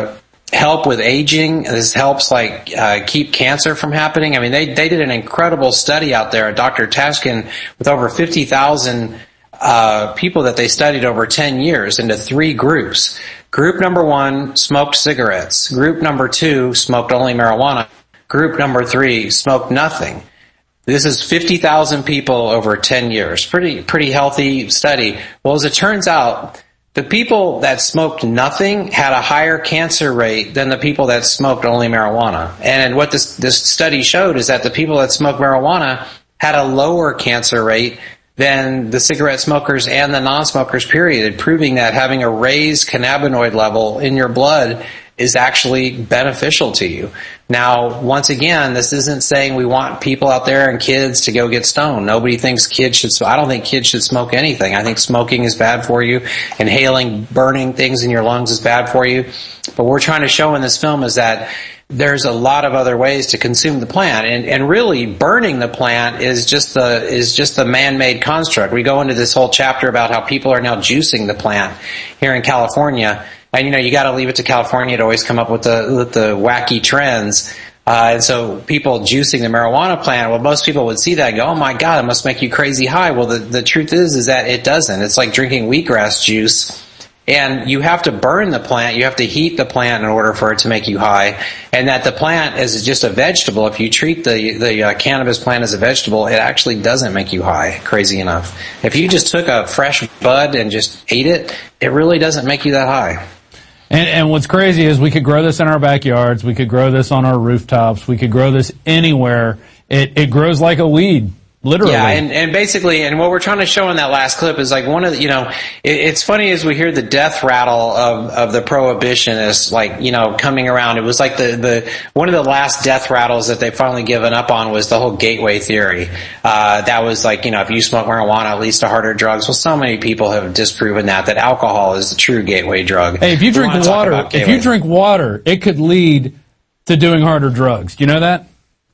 Speaker 31: help with aging, this helps keep cancer from happening. I mean, they did an incredible study out there, Dr. Tashkin, with over 50,000 people that they studied over 10 years into 3 groups. Group number 1 smoked cigarettes. Group number 2 smoked only marijuana. Group number 3 smoked nothing. This is 50,000 people over 10 years. Pretty healthy study. Well, as it turns out, the people that smoked nothing had a higher cancer rate than the people that smoked only marijuana. And what this study showed is that the people that smoked marijuana had a lower cancer rate than the cigarette smokers and the non-smokers, period, proving that having a raised cannabinoid level in your blood is actually beneficial to you. Now, once again, this isn't saying we want people out there and kids to go get stoned. Nobody thinks kids should smoke. I don't think kids should smoke anything. I think smoking is bad for you. Inhaling, burning things in your lungs is bad for you. But what we're trying to show in this film is that there's a lot of other ways to consume the plant, and really burning the plant is just the man-made construct. We go into this whole chapter about how people are now juicing the plant here in California. And you got to leave it to California to always come up with the wacky trends. And so people juicing the marijuana plant, well, most people would see that and go, oh my God, it must make you crazy high. Well, the truth is that it doesn't. It's like drinking wheatgrass juice. And you have to burn the plant, you have to heat the plant in order for it to make you high. And that the plant is just a vegetable. If you treat the cannabis plant as a vegetable, it actually doesn't make you high, crazy enough. If you just took a fresh bud and just ate it, it really doesn't make you that high.
Speaker 6: And what's crazy is we could grow this in our backyards. We could grow this on our rooftops. We could grow this anywhere. It grows like a weed. Literally.
Speaker 31: Yeah, and basically, and what we're trying to show in that last clip is like one of the, it's funny as we hear the death rattle of the prohibitionists, coming around. It was like the one of the last death rattles that they've finally given up on was the whole gateway theory. That was like, if you smoke marijuana, it leads to harder drugs. Well, so many people have disproven that alcohol is the true gateway drug.
Speaker 6: Hey, if you drink water, it could lead to doing harder drugs. Do you know that?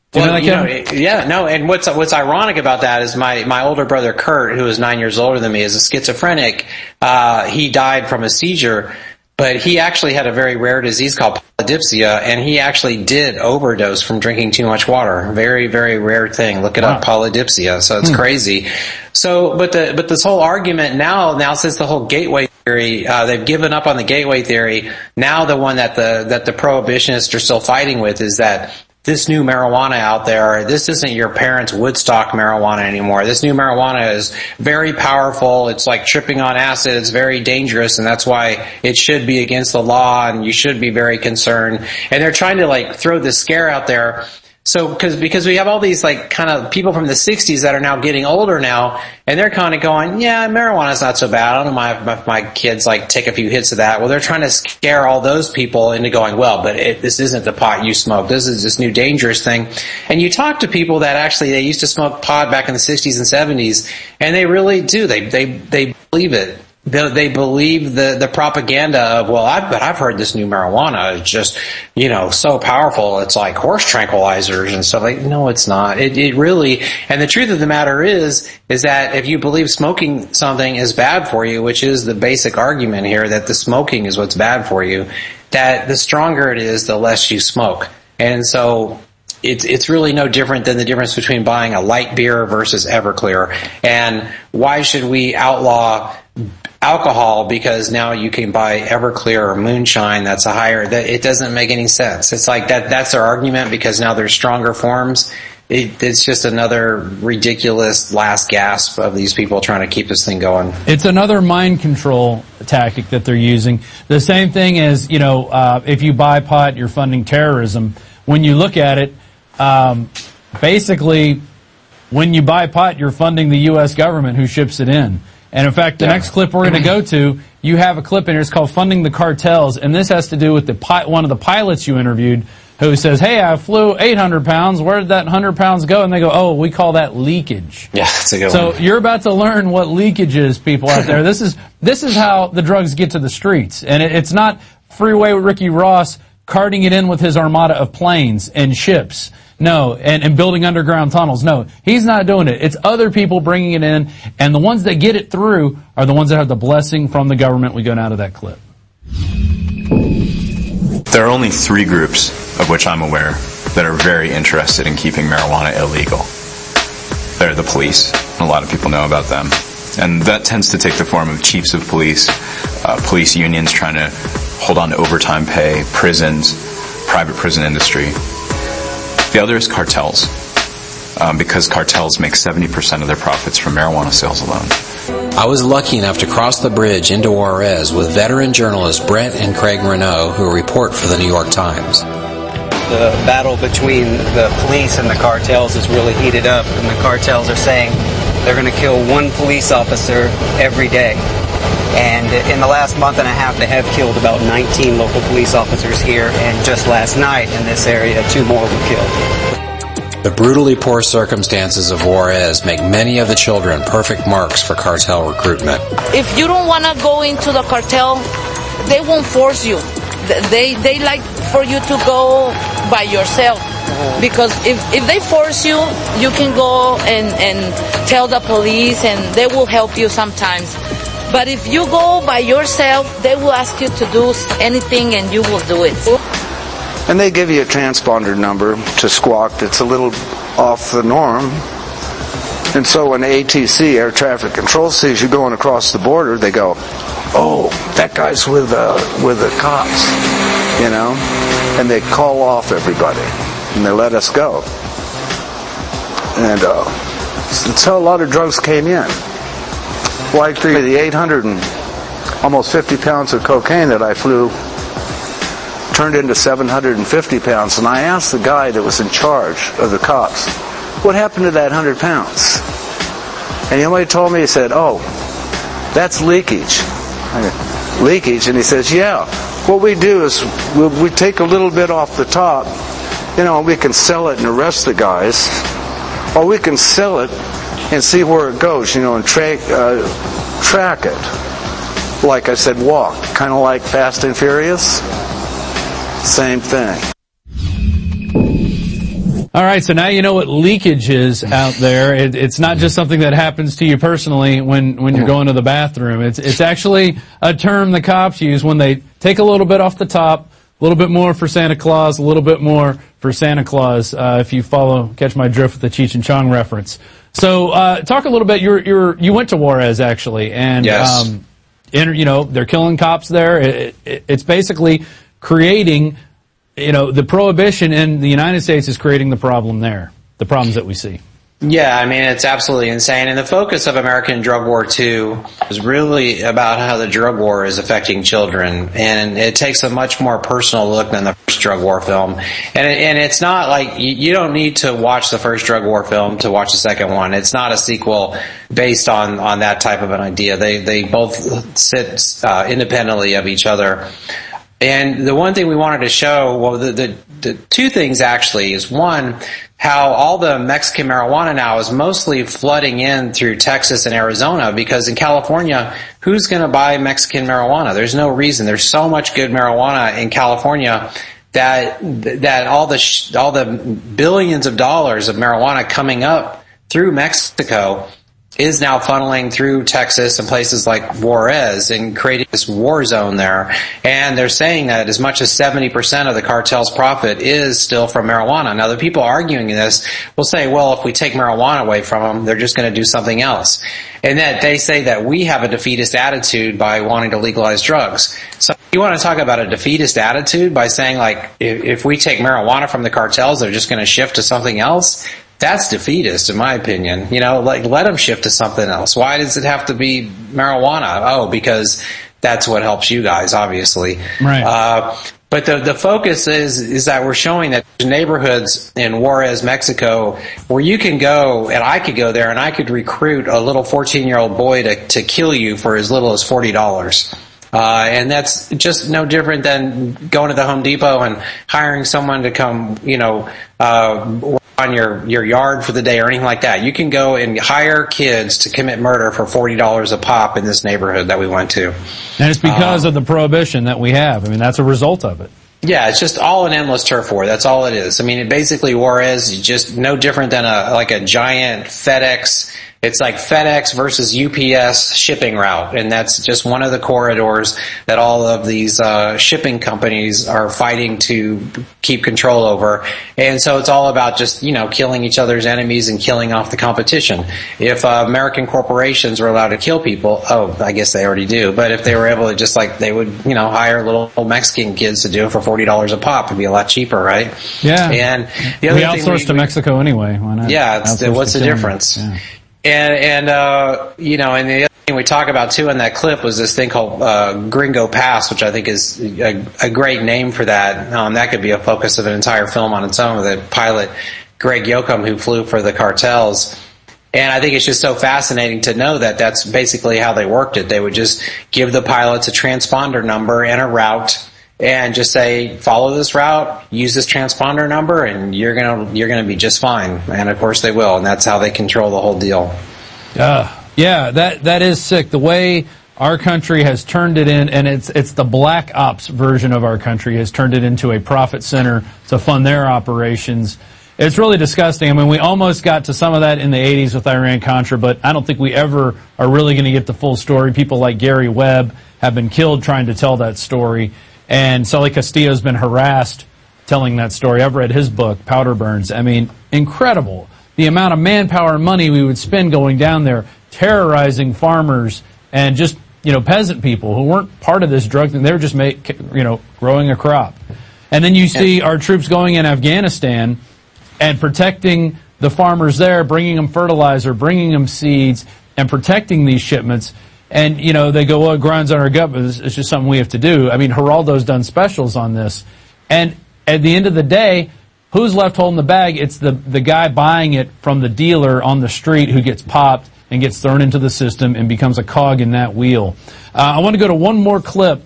Speaker 31: And what's ironic about that is my older brother Kurt, who is 9 years older than me, is a schizophrenic. He died from a seizure, but he actually had a very rare disease called polydipsia, and he actually did overdose from drinking too much water. Very, very rare thing. Look it up, polydipsia. So it's crazy. So, but this whole argument now since the whole gateway theory, they've given up on the gateway theory. Now the one that the prohibitionists are still fighting with is that this new marijuana out there, this isn't your parents' Woodstock marijuana anymore. This new marijuana is very powerful. It's like tripping on acid. It's very dangerous, and that's why it should be against the law, and you should be very concerned. And they're trying to like throw this scare out there. So, because we have all these like kind of people from the 60s that are now getting older now, and they're kind of going, yeah, marijuana's not so bad. I don't know if my kids like take a few hits of that. Well, they're trying to scare all those people into going, well, but this isn't the pot you smoke. This is this new dangerous thing. And you talk to people that actually they used to smoke pot back in the 60s and 70s, and they really do. They believe it. They believe the propaganda of, well, I've heard this new marijuana is just, so powerful. It's like horse tranquilizers and stuff. Like, no, it's not. It really, and the truth of the matter is that if you believe smoking something is bad for you, which is the basic argument here, that the smoking is what's bad for you, that the stronger it is, the less you smoke. And so, it's really no different than the difference between buying a light beer versus Everclear. And why should we outlaw alcohol because now you can buy Everclear or moonshine that's a higher, that it doesn't make any sense. It's like that's their argument because now there's stronger forms. It's just another ridiculous last gasp of these people trying to keep this thing going. It's another mind control tactic that they're using. The same thing as, if you buy pot, you're funding terrorism. When you look at it, basically, when you buy pot, you're funding the U.S. government who ships it in. And in fact, the next clip we're going to go to, you have a clip in here. It's called Funding the Cartels, and this has to do with one of the pilots you interviewed who says, hey, I flew 800 pounds. Where did that 100 pounds go? And they go, oh, we call that leakage. Yeah, that's a good one. So you're about to learn what leakage is, people out there. This is how the drugs get to the streets. And it's not Freeway Ricky Ross carting it in with his armada of planes and ships. No, and building underground tunnels. No, he's not doing it. It's other people bringing it in, and the ones that get it through are the ones that have the blessing from the government. We go now to that clip.
Speaker 13: There are only 3 groups of which I'm aware that are very interested in keeping marijuana illegal. They're the police. A lot of people know about them. And that tends to take the form of chiefs of police, police unions trying to hold on to overtime pay, prisons, private prison industry. The other is cartels, because cartels make 70% of their profits from marijuana sales alone.
Speaker 1: I was lucky enough to cross the bridge into Juarez with veteran journalists Brent and Craig Renaud, who report for the New York Times.
Speaker 14: The battle between the police and the cartels is really heated up, and the cartels are saying they're going to kill 1 police officer every day. And in the last month and a half, they have killed about 19 local police officers here, and just last night in this area, 2 more were killed.
Speaker 1: The brutally poor circumstances of Juarez make many of the children perfect marks for cartel recruitment.
Speaker 15: If you don't want to go into the cartel, they won't force you. They like for you to go by yourself. Because if they force you, you can go and tell the police, and they will help you sometimes. But if you go by yourself, they will ask you to do anything and you will do it.
Speaker 17: And they give you a transponder number to squawk that's a little off the norm. And so when ATC, Air Traffic Control, sees you going across the border, they go, oh, that guy's with the cops, and they call off everybody, and they let us go. And that's how a lot of drugs came in. Like the 800 and almost 50 pounds of cocaine that I flew turned into 750 pounds. And I asked the guy that was in charge of the cops, what happened to that 100 pounds? And you know what he told me? He said, oh, that's leakage. Leakage? And he says, yeah. What we do is we take a little bit off the top, we can sell it and arrest the guys, or we can sell it and see where it goes, and track it. Like I said, walk. Kind of like Fast and Furious. Same thing.
Speaker 6: All right, so now you know what leakage is out there. It's not just something that happens to you personally when you're going to the bathroom. It's actually a term the cops use when they take a little bit off the top, a little bit more for Santa Claus, a little bit more for Santa Claus, if you catch my drift with the Cheech and Chong reference. So, talk a little bit, you went to Juarez actually, and,
Speaker 31: yes.
Speaker 6: They're killing cops there. It's basically creating, the prohibition in the United States is creating the problem there, the problems that we see.
Speaker 31: Yeah, I mean, it's absolutely insane. And the focus of American Drug War 2 is really about how the drug war is affecting children. And it takes a much more personal look than the first drug war film. And it's not like, you don't need to watch the first drug war film to watch the second one. It's not a sequel based on that type of an idea. They both sit independently of each other. And the one thing we wanted to show, well, the two things actually is, one, how all the Mexican marijuana now is mostly flooding in through Texas and Arizona, because in California, who's going to buy Mexican marijuana? There's no reason. There's so much good marijuana in California that all the billions of dollars of marijuana coming up through Mexico is now funneling through Texas and places like Juarez and creating this war zone there. And they're saying that as much as 70% of the cartel's profit is still from marijuana. Now, the people arguing this will say, well, if we take marijuana away from them, they're just going to do something else. And that they say that we have a defeatist attitude by wanting to legalize drugs. So you want to talk about a defeatist attitude by saying, like, if we take marijuana from the cartels, they're just going to shift to something else? That's defeatist, in my opinion. Let them shift to something else. Why does it have to be marijuana? Oh, because that's what helps you guys, obviously.
Speaker 6: Right.
Speaker 31: But the focus is that we're showing that there's neighborhoods in Juarez, Mexico, where you can go, and I could go there, and I could recruit a little 14-year-old boy to kill you for as little as $40. And that's just no different than going to the Home Depot and hiring someone to come, on your yard for the day or anything like that. You can go and hire kids to commit murder for $40 a pop in this neighborhood that we went to.
Speaker 6: And it's because of the prohibition that we have. I mean, that's a result of it.
Speaker 31: Yeah, it's just all an endless turf war. That's all it is. I mean, basically Juarez is just no different than a giant FedEx. It's like FedEx versus UPS shipping route, and that's just one of the corridors that all of these shipping companies are fighting to keep control over. And so it's all about just, killing each other's enemies and killing off the competition. If American corporations were allowed to kill people, I guess they already do, but if they were able to they would, hire little Mexican kids to do it for $40 a pop, it'd be a lot cheaper, right?
Speaker 6: Yeah.
Speaker 31: And the other
Speaker 6: we outsource to Mexico anyway. Why not?
Speaker 31: Yeah, what's the difference? Yeah. And the other thing we talk about too in that clip was this thing called Gringo Pass, which I think is a great name for that. That could be a focus of an entire film on its own, with the pilot Greg Yoakum, who flew for the cartels. And I think it's just so fascinating to know that that's basically how they worked it. They would just give the pilots a transponder number and a route, and just say, follow this route, use this transponder number, and you're gonna be just fine. And of course they will, and that's how they control the whole deal.
Speaker 6: Yeah, that is sick. The way our country has turned it in, and it's the black ops version of our country, has turned it into a profit center to fund their operations. It's really disgusting. I mean, we almost got to some of that in the 80s with Iran-Contra, but I don't think we ever are really going to get the full story. People like Gary Webb have been killed trying to tell that story. And Sully Castillo's been harassed telling that story. I've read his book, Powder Burns. I mean, incredible. The amount of manpower and money we would spend going down there, terrorizing farmers and just, peasant people who weren't part of this drug thing. They were just growing a crop. And then you see our troops going in Afghanistan and protecting the farmers there, bringing them fertilizer, bringing them seeds, and protecting these shipments. And, they go, well, it grinds on our gut, but it's just something we have to do. I mean, Geraldo's done specials on this. And at the end of the day, who's left holding the bag? It's the guy buying it from the dealer on the street who gets popped and gets thrown into the system and becomes a cog in that wheel. I want to go to one more clip.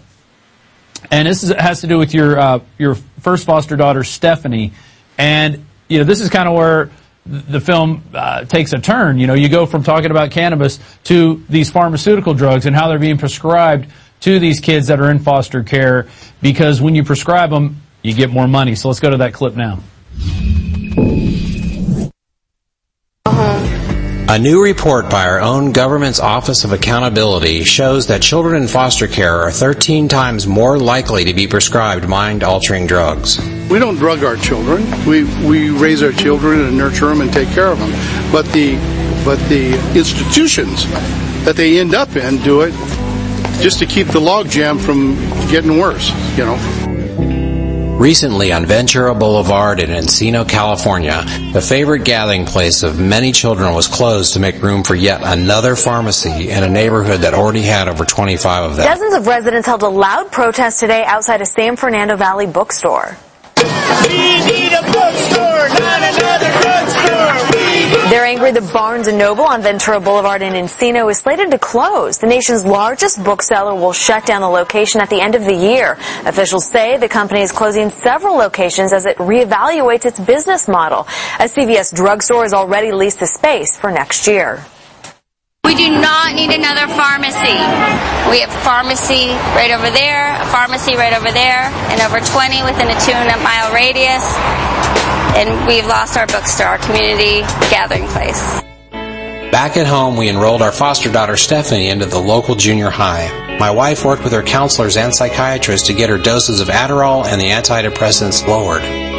Speaker 6: And this has to do with your first foster daughter, Stephanie. And, this is kind of where the film takes a turn. You go from talking about cannabis to these pharmaceutical drugs and how they're being prescribed to these kids that are in foster care, because when you prescribe them, you get more money. So let's go to that clip now.
Speaker 1: A new report by our own government's Office of Accountability shows that children in foster care are 13 times more likely to be prescribed mind-altering drugs.
Speaker 4: We don't drug our children. We raise our children and nurture them and take care of them. But the institutions that they end up in do it just to keep the logjam from getting worse, you know.
Speaker 1: Recently on Ventura Boulevard in Encino, California, the favorite gathering place of many children was closed to make room for yet another pharmacy in a neighborhood that already had over 25 of them.
Speaker 10: Dozens of residents held a loud protest today outside a San Fernando Valley bookstore.
Speaker 18: We need a bookstore, not another drugstore.
Speaker 10: They're angry the Barnes & Noble on Ventura Boulevard in Encino is slated to close. The nation's largest bookseller will shut down the location at the end of the year. Officials say the company is closing several locations as it reevaluates its business model. A CVS drugstore has already leased the space for next year.
Speaker 19: We do not need another pharmacy. We have a pharmacy right over there, a pharmacy right over there, and over 20 within a 2-mile radius. And we've lost our bookstore, our community gathering place.
Speaker 1: Back at home, we enrolled our foster daughter Stephanie into the local junior high. My wife worked with her counselors and psychiatrists to get her doses of Adderall and the antidepressants lowered.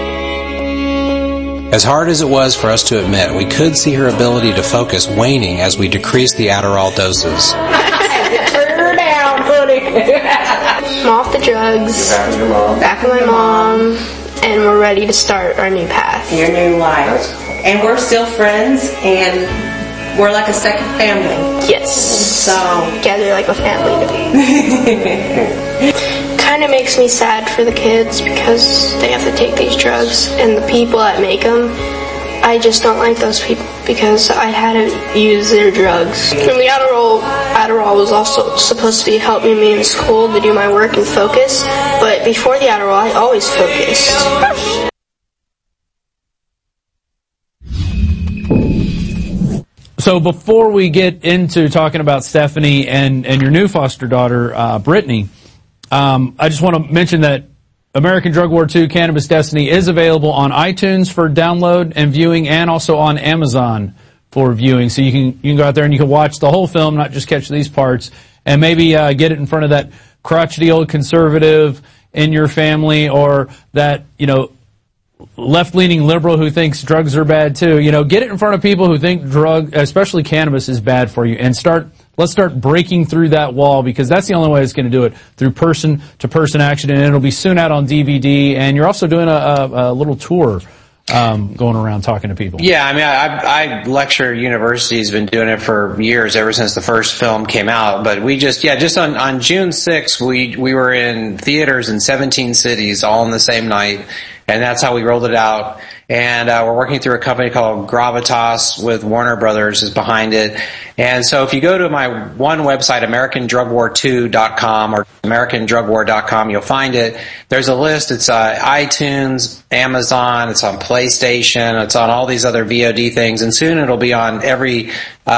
Speaker 1: As hard as it was for us to admit, we could see her ability to focus waning as we decreased the Adderall doses.
Speaker 20: Turn her down, honey. I'm off the drugs, back with my mom, and we're ready to start our new path.
Speaker 21: Your new life. And we're still friends, and we're like a second family.
Speaker 20: Yes.
Speaker 21: So
Speaker 20: gather like a family to be. Kind of makes me sad for the kids because they have to take these drugs, and the people that make them, I just don't like those people because I had to use their drugs. And the Adderall was also supposed to be helping me in school to do my work and focus, but before the Adderall, I always focused.
Speaker 6: So before we get into talking about Stephanie and your new foster daughter, Brittany, I just want to mention that American Drug War 2 Cannabis Destiny is available on iTunes for download and viewing, and also on Amazon for viewing. So you can go out there and you can watch the whole film, not just catch these parts, and maybe get it in front of that crotchety old conservative in your family, or that, left-leaning liberal who thinks drugs are bad too. Get it in front of people who think especially cannabis, is bad for you, and let's start breaking through that wall, because that's the only way it's going to do it, through person-to-person action, and it'll be soon out on DVD. And you're also doing a little tour going around talking to people.
Speaker 31: Yeah, I lecture at universities, been doing it for years, ever since the first film came out. But we just on June 6th, we were in theaters in 17 cities all on the same night, and that's how we rolled it out. And we're working through a company called Gravitas with Warner Brothers is behind it. And so if you go to my one website, AmericanDrugWar2.com or AmericanDrugWar.com, you'll find it. There's a list. It's iTunes, Amazon, it's on PlayStation, it's on all these other VOD things, and soon it'll be on every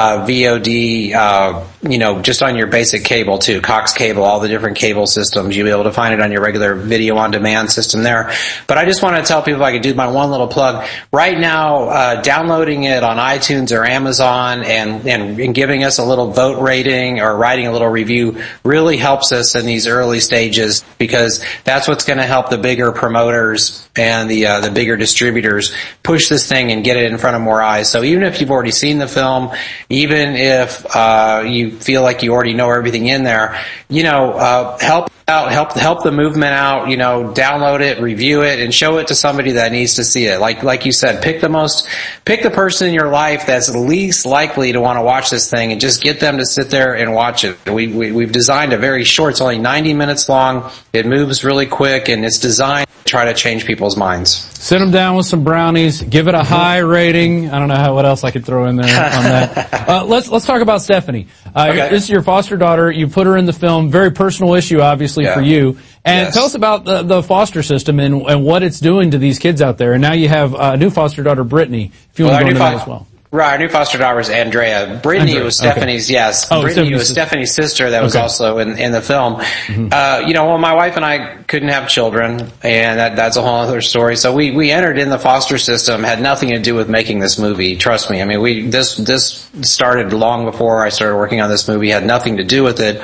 Speaker 31: VOD, just on your basic cable too, Cox Cable, all the different cable systems. You'll be able to find it on your regular video on demand system there. But I just want to tell people, if I could do my one little plug. Right now, downloading it on iTunes or Amazon and giving us a little vote rating or writing a little review really helps us in these early stages, because that's what's going to help the bigger promoters and the bigger distributors push this thing and get it in front of more eyes. So even if you've already seen the film, even if you feel like you already know everything in there, help the movement out, download it, review it, and show it to somebody that needs to see it. Like you said, pick the person in your life that's least likely to want to watch this thing, and just get them to sit there and watch it. We've designed a very short, it's only 90 minutes long, it moves really quick, and it's designed to try to change people's minds.
Speaker 6: Sit them down with some brownies, give it a high rating. I don't know what else I could throw in there on that. Let's talk about Stephanie.
Speaker 31: Okay.
Speaker 6: This is your foster daughter. You put her in the film. Very personal issue, obviously, for you. And tell us about the foster system and what it's doing to these kids out there. And now you have a new foster daughter, Brittany, if you want to go into that as well.
Speaker 31: Right, our new foster daughter was Andrea. Brittany was Stephanie's, yes. Brittany was Stephanie's sister that was also in the film. Well, my wife and I couldn't have children, and that's a whole other story. So we entered in the foster system, had nothing to do with making this movie, trust me. I mean, this started long before I started working on this movie, had nothing to do with it.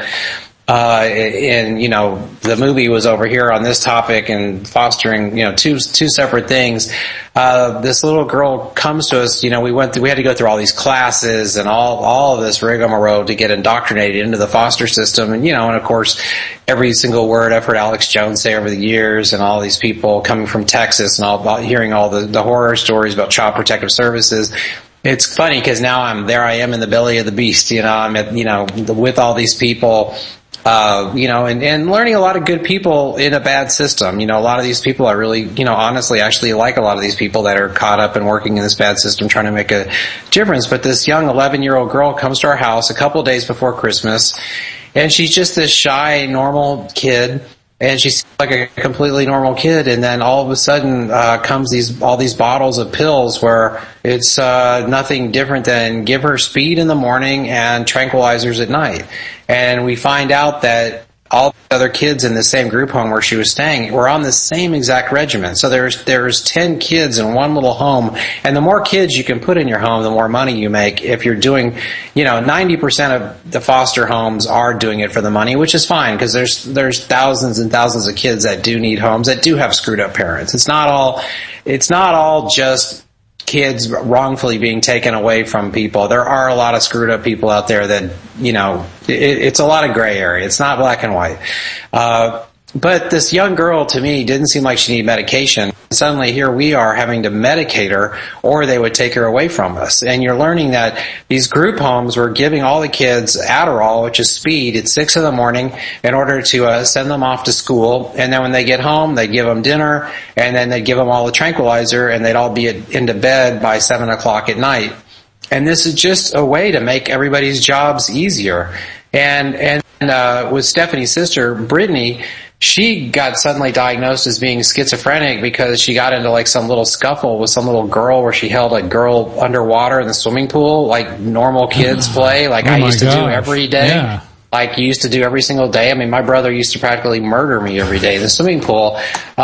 Speaker 31: And the movie was over here on this topic and fostering, two separate things. This little girl comes to us, we had to go through all these classes and all of this rigmarole to get indoctrinated into the foster system. And of course, every single word I've heard Alex Jones say over the years, and all these people coming from Texas and hearing all the horror stories about Child Protective Services. It's funny because now I am in the belly of the beast, I'm with all these people. And learning a lot of good people in a bad system. A lot of these people I really, honestly, actually like a lot of these people that are caught up and working in this bad system trying to make a difference. But this young 11-year-old girl comes to our house a couple of days before Christmas, and she's just this shy, normal kid. And she's like a completely normal kid, and then all of a sudden comes all these bottles of pills where it's nothing different than give her speed in the morning and tranquilizers at night. And we find out that all the other kids in the same group home where she was staying were on the same exact regimen. So there's 10 kids in one little home, and the more kids you can put in your home, the more money you make. If you're doing, 90% of the foster homes are doing it for the money, which is fine because there's thousands and thousands of kids that do need homes that do have screwed up parents. It's not all just kids wrongfully being taken away from people. There are a lot of screwed up people out there that, it's a lot of gray area. It's not black and white. But this young girl, to me, didn't seem like she needed medication. Suddenly here we are having to medicate her, or they would take her away from us. And you're learning that these group homes were giving all the kids Adderall, which is speed, at 6 a.m. in order to send them off to school. And then when they get home, they give them dinner, and then they give them all the tranquilizer, and they'd all be into bed by 7 o'clock at night. And this is just a way to make everybody's jobs easier. And with Stephanie's sister, Brittany, she got suddenly diagnosed as being schizophrenic because she got into like some little scuffle with some little girl where she held a girl underwater in the swimming pool like normal kids play, like I used to do every day. Yeah. Like you used to do every single day. I mean, my brother used to practically murder me every day in the swimming pool.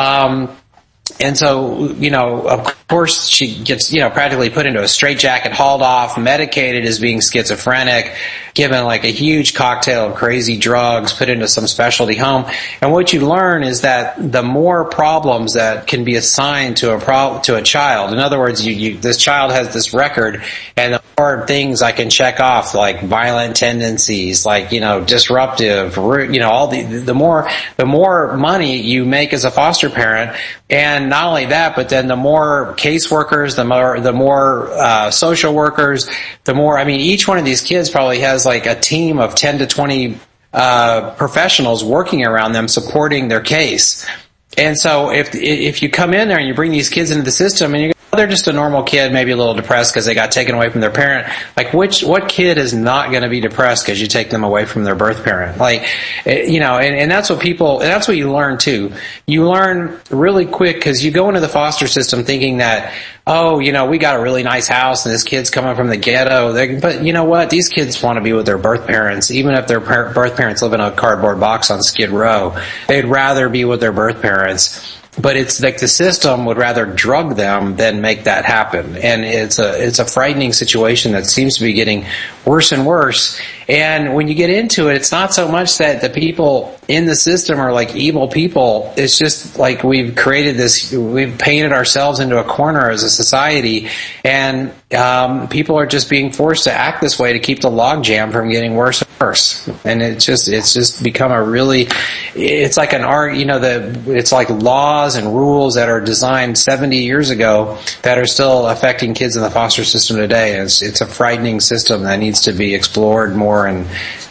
Speaker 31: And so, of course she gets, practically put into a straitjacket, hauled off, medicated as being schizophrenic, given like a huge cocktail of crazy drugs, put into some specialty home. And what you learn is that the more problems that can be assigned to a child, in other words, this child has this record, and the more things I can check off, like violent tendencies, like, disruptive, the more money you make as a foster parent. And not only that, but then the more caseworkers, the more social workers, the more, each one of these kids probably has like a team of 10 to 20 professionals working around them supporting their case. And so if you come in there and you bring these kids into the system and you go, they're just a normal kid, maybe a little depressed because they got taken away from their parent. Like, what kid is not going to be depressed because you take them away from their birth parent? Like, and that's what that's what you learn too. You learn really quick because you go into the foster system thinking that, we got a really nice house and this kid's coming from the ghetto. But you know what? These kids want to be with their birth parents, even if their birth parents live in a cardboard box on Skid Row. They'd rather be with their birth parents. But it's like the system would rather drug them than make that happen. And it's a frightening situation that seems to be getting worse and worse. And when you get into it, it's not so much that the people in the system are like evil people. It's just like we've painted ourselves into a corner as a society, and people are just being forced to act this way to keep the logjam from getting worse and worse. And it's just become it's like it's like laws and rules that are designed 70 years ago that are still affecting kids in the foster system today. It's a frightening system that needs to be explored more. And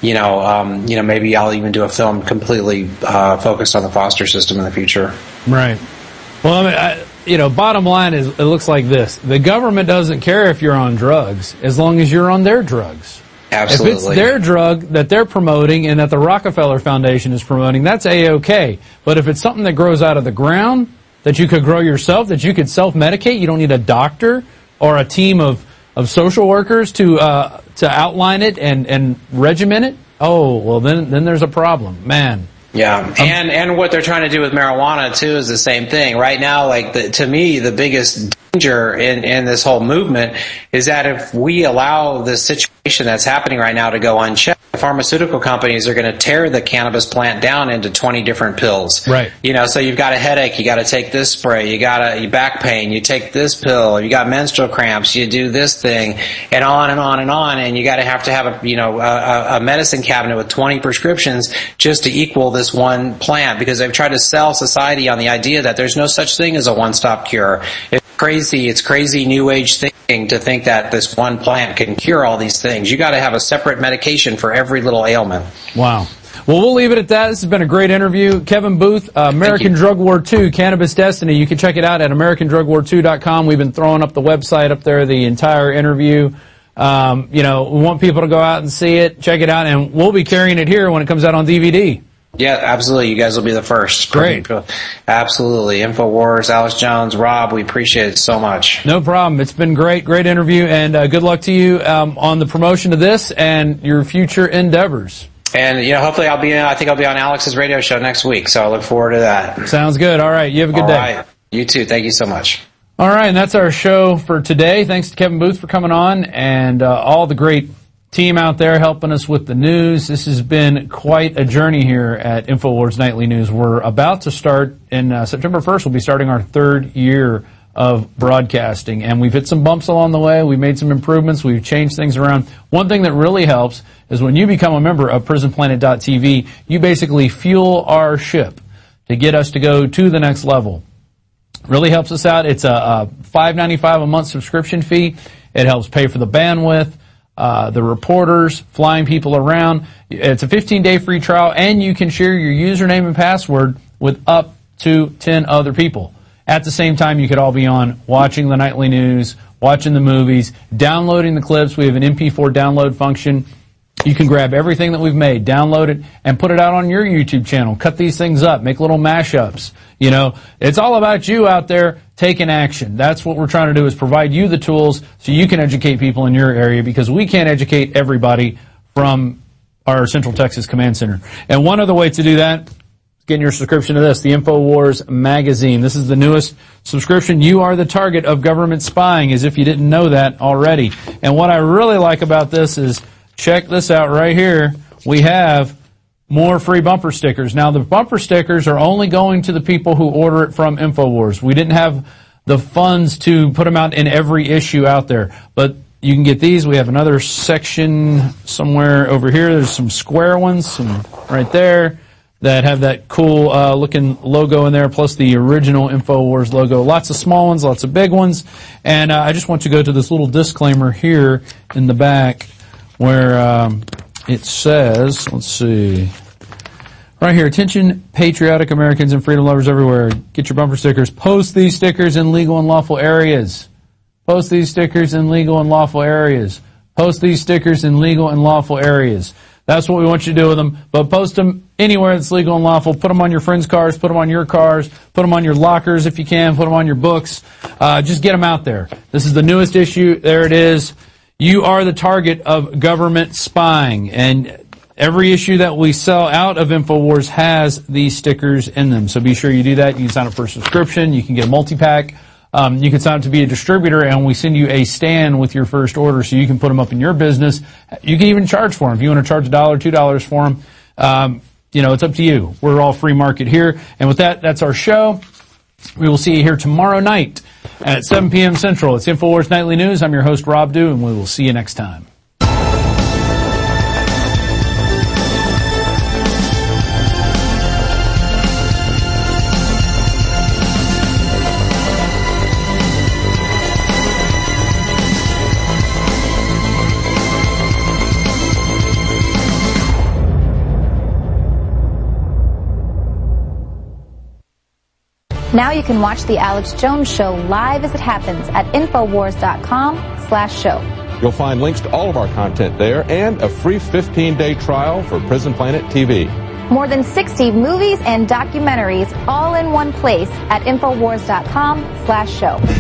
Speaker 31: maybe I'll even do a film completely focused on the foster system in the future. Right. Well, bottom line is, it looks like this: the government doesn't care if you're on drugs as long as you're on their drugs. Absolutely. If it's their drug that they're promoting and that the Rockefeller Foundation is promoting, that's A-OK. But if it's something that grows out of the ground, that you could grow yourself, that you could self-medicate, you don't need a doctor or a team of
Speaker 6: of social workers to outline it and regiment it, oh, well, then there's a problem. Man.
Speaker 31: Yeah, and what they're trying to do with marijuana too is the same thing. Right now, like to me, the biggest danger in this whole movement is that if we allow the situation that's happening right now to go unchecked, pharmaceutical companies are going to tear the cannabis plant down into 20 different pills.
Speaker 6: Right.
Speaker 31: You know, so you've got a headache, you got to take this spray. You got your back pain, you take this pill. You got menstrual cramps, you do this thing, and on and on and on. And you got to have a medicine cabinet with 20 prescriptions just to equal this one plant, because they've tried to sell society on the idea that there's no such thing as a one-stop cure. It's crazy new age thinking to think that this one plant can cure all these things. You got to have a separate medication for every little ailment.
Speaker 6: Wow. Well, we'll leave it at that. This has been a great interview. Kevin Booth, American Drug War II, Cannabis Destiny. You can check it out at AmericanDrugWar2.com. We've been throwing up the website up there, the entire interview. We want people to go out and see it, check it out, and we'll be carrying it here when it comes out on DVD.
Speaker 31: Yeah, absolutely. You guys will be the first.
Speaker 6: Great.
Speaker 31: Absolutely. InfoWars, Alex Jones, Rob, we appreciate it so much.
Speaker 6: No problem. It's been great interview, and good luck to you on the promotion of this and your future endeavors.
Speaker 31: And, hopefully I think I'll be on Alex's radio show next week, so I look forward to that.
Speaker 6: Sounds good. All right. You have a good day.
Speaker 31: All right. You too. Thank you so much.
Speaker 6: All right, and that's our show for today. Thanks to Kevin Booth for coming on, and all the great team out there helping us with the news. This has been quite a journey here at InfoWars Nightly News. We're about to start in September 1st. We'll be starting our third year of broadcasting, and we've hit some bumps along the way. We've made some improvements. We've changed things around. One thing that really helps is when you become a member of PrisonPlanet.tv, you basically fuel our ship to get us to go to the next level. Really helps us out. It's a $5.95 a month subscription fee. It helps pay for the bandwidth, the reporters, flying people around. It's a 15-day free trial, and you can share your username and password with up to 10 other people. At the same time, you could all be on watching the nightly news, watching the movies, downloading the clips. We have an MP4 download function. You can grab everything that we've made, download it, and put it out on your YouTube channel. Cut these things up, make little mashups. It's all about you out there taking action. That's what we're trying to do, is provide you the tools so you can educate people in your area, because we can't educate everybody from our Central Texas Command Center. And one other way to do that, getting your subscription to this, the InfoWars magazine. This is the newest subscription. You are the target of government spying, as if you didn't know that already. And what I really like about this is, check this out right here. We have more free bumper stickers. Now, the bumper stickers are only going to the people who order it from InfoWars. We didn't have the funds to put them out in every issue out there, but you can get these. We have another section somewhere over here. There's some square ones, some right there, that have that cool looking logo in there, plus the original InfoWars logo. Lots of small ones, lots of big ones. And I just want to go to this little disclaimer here in the back, where it says, let's see, right here, attention patriotic Americans and freedom lovers everywhere, get your bumper stickers. Post these stickers in legal and lawful areas. Post these stickers in legal and lawful areas. Post these stickers in legal and lawful areas. That's what we want you to do with them, but post them anywhere that's legal and lawful. Put them on your friends' cars, put them on your cars, put them on your lockers if you can, put them on your books. Just get them out there. This is the newest issue. There it is. You are the target of government spying, and every issue that we sell out of InfoWars has these stickers in them. So be sure you do that. You can sign up for a subscription. You can get a multi-pack. You can sign up to be a distributor, and we send you a stand with your first order so you can put them up in your business. You can even charge for them. If you want to charge $1, $2 for them, it's up to you. We're all free market here. And with that, that's our show. We will see you here tomorrow night at 7 p.m. Central. It's InfoWars Nightly News. I'm your host, Rob Dew, and we will see you next time.
Speaker 12: Now you can watch The Alex Jones Show live as it happens at Infowars.com/show.
Speaker 16: You'll find links to all of our content there and a free 15-day trial for Prison Planet TV.
Speaker 12: More than 60 movies and documentaries all in one place at Infowars.com/show.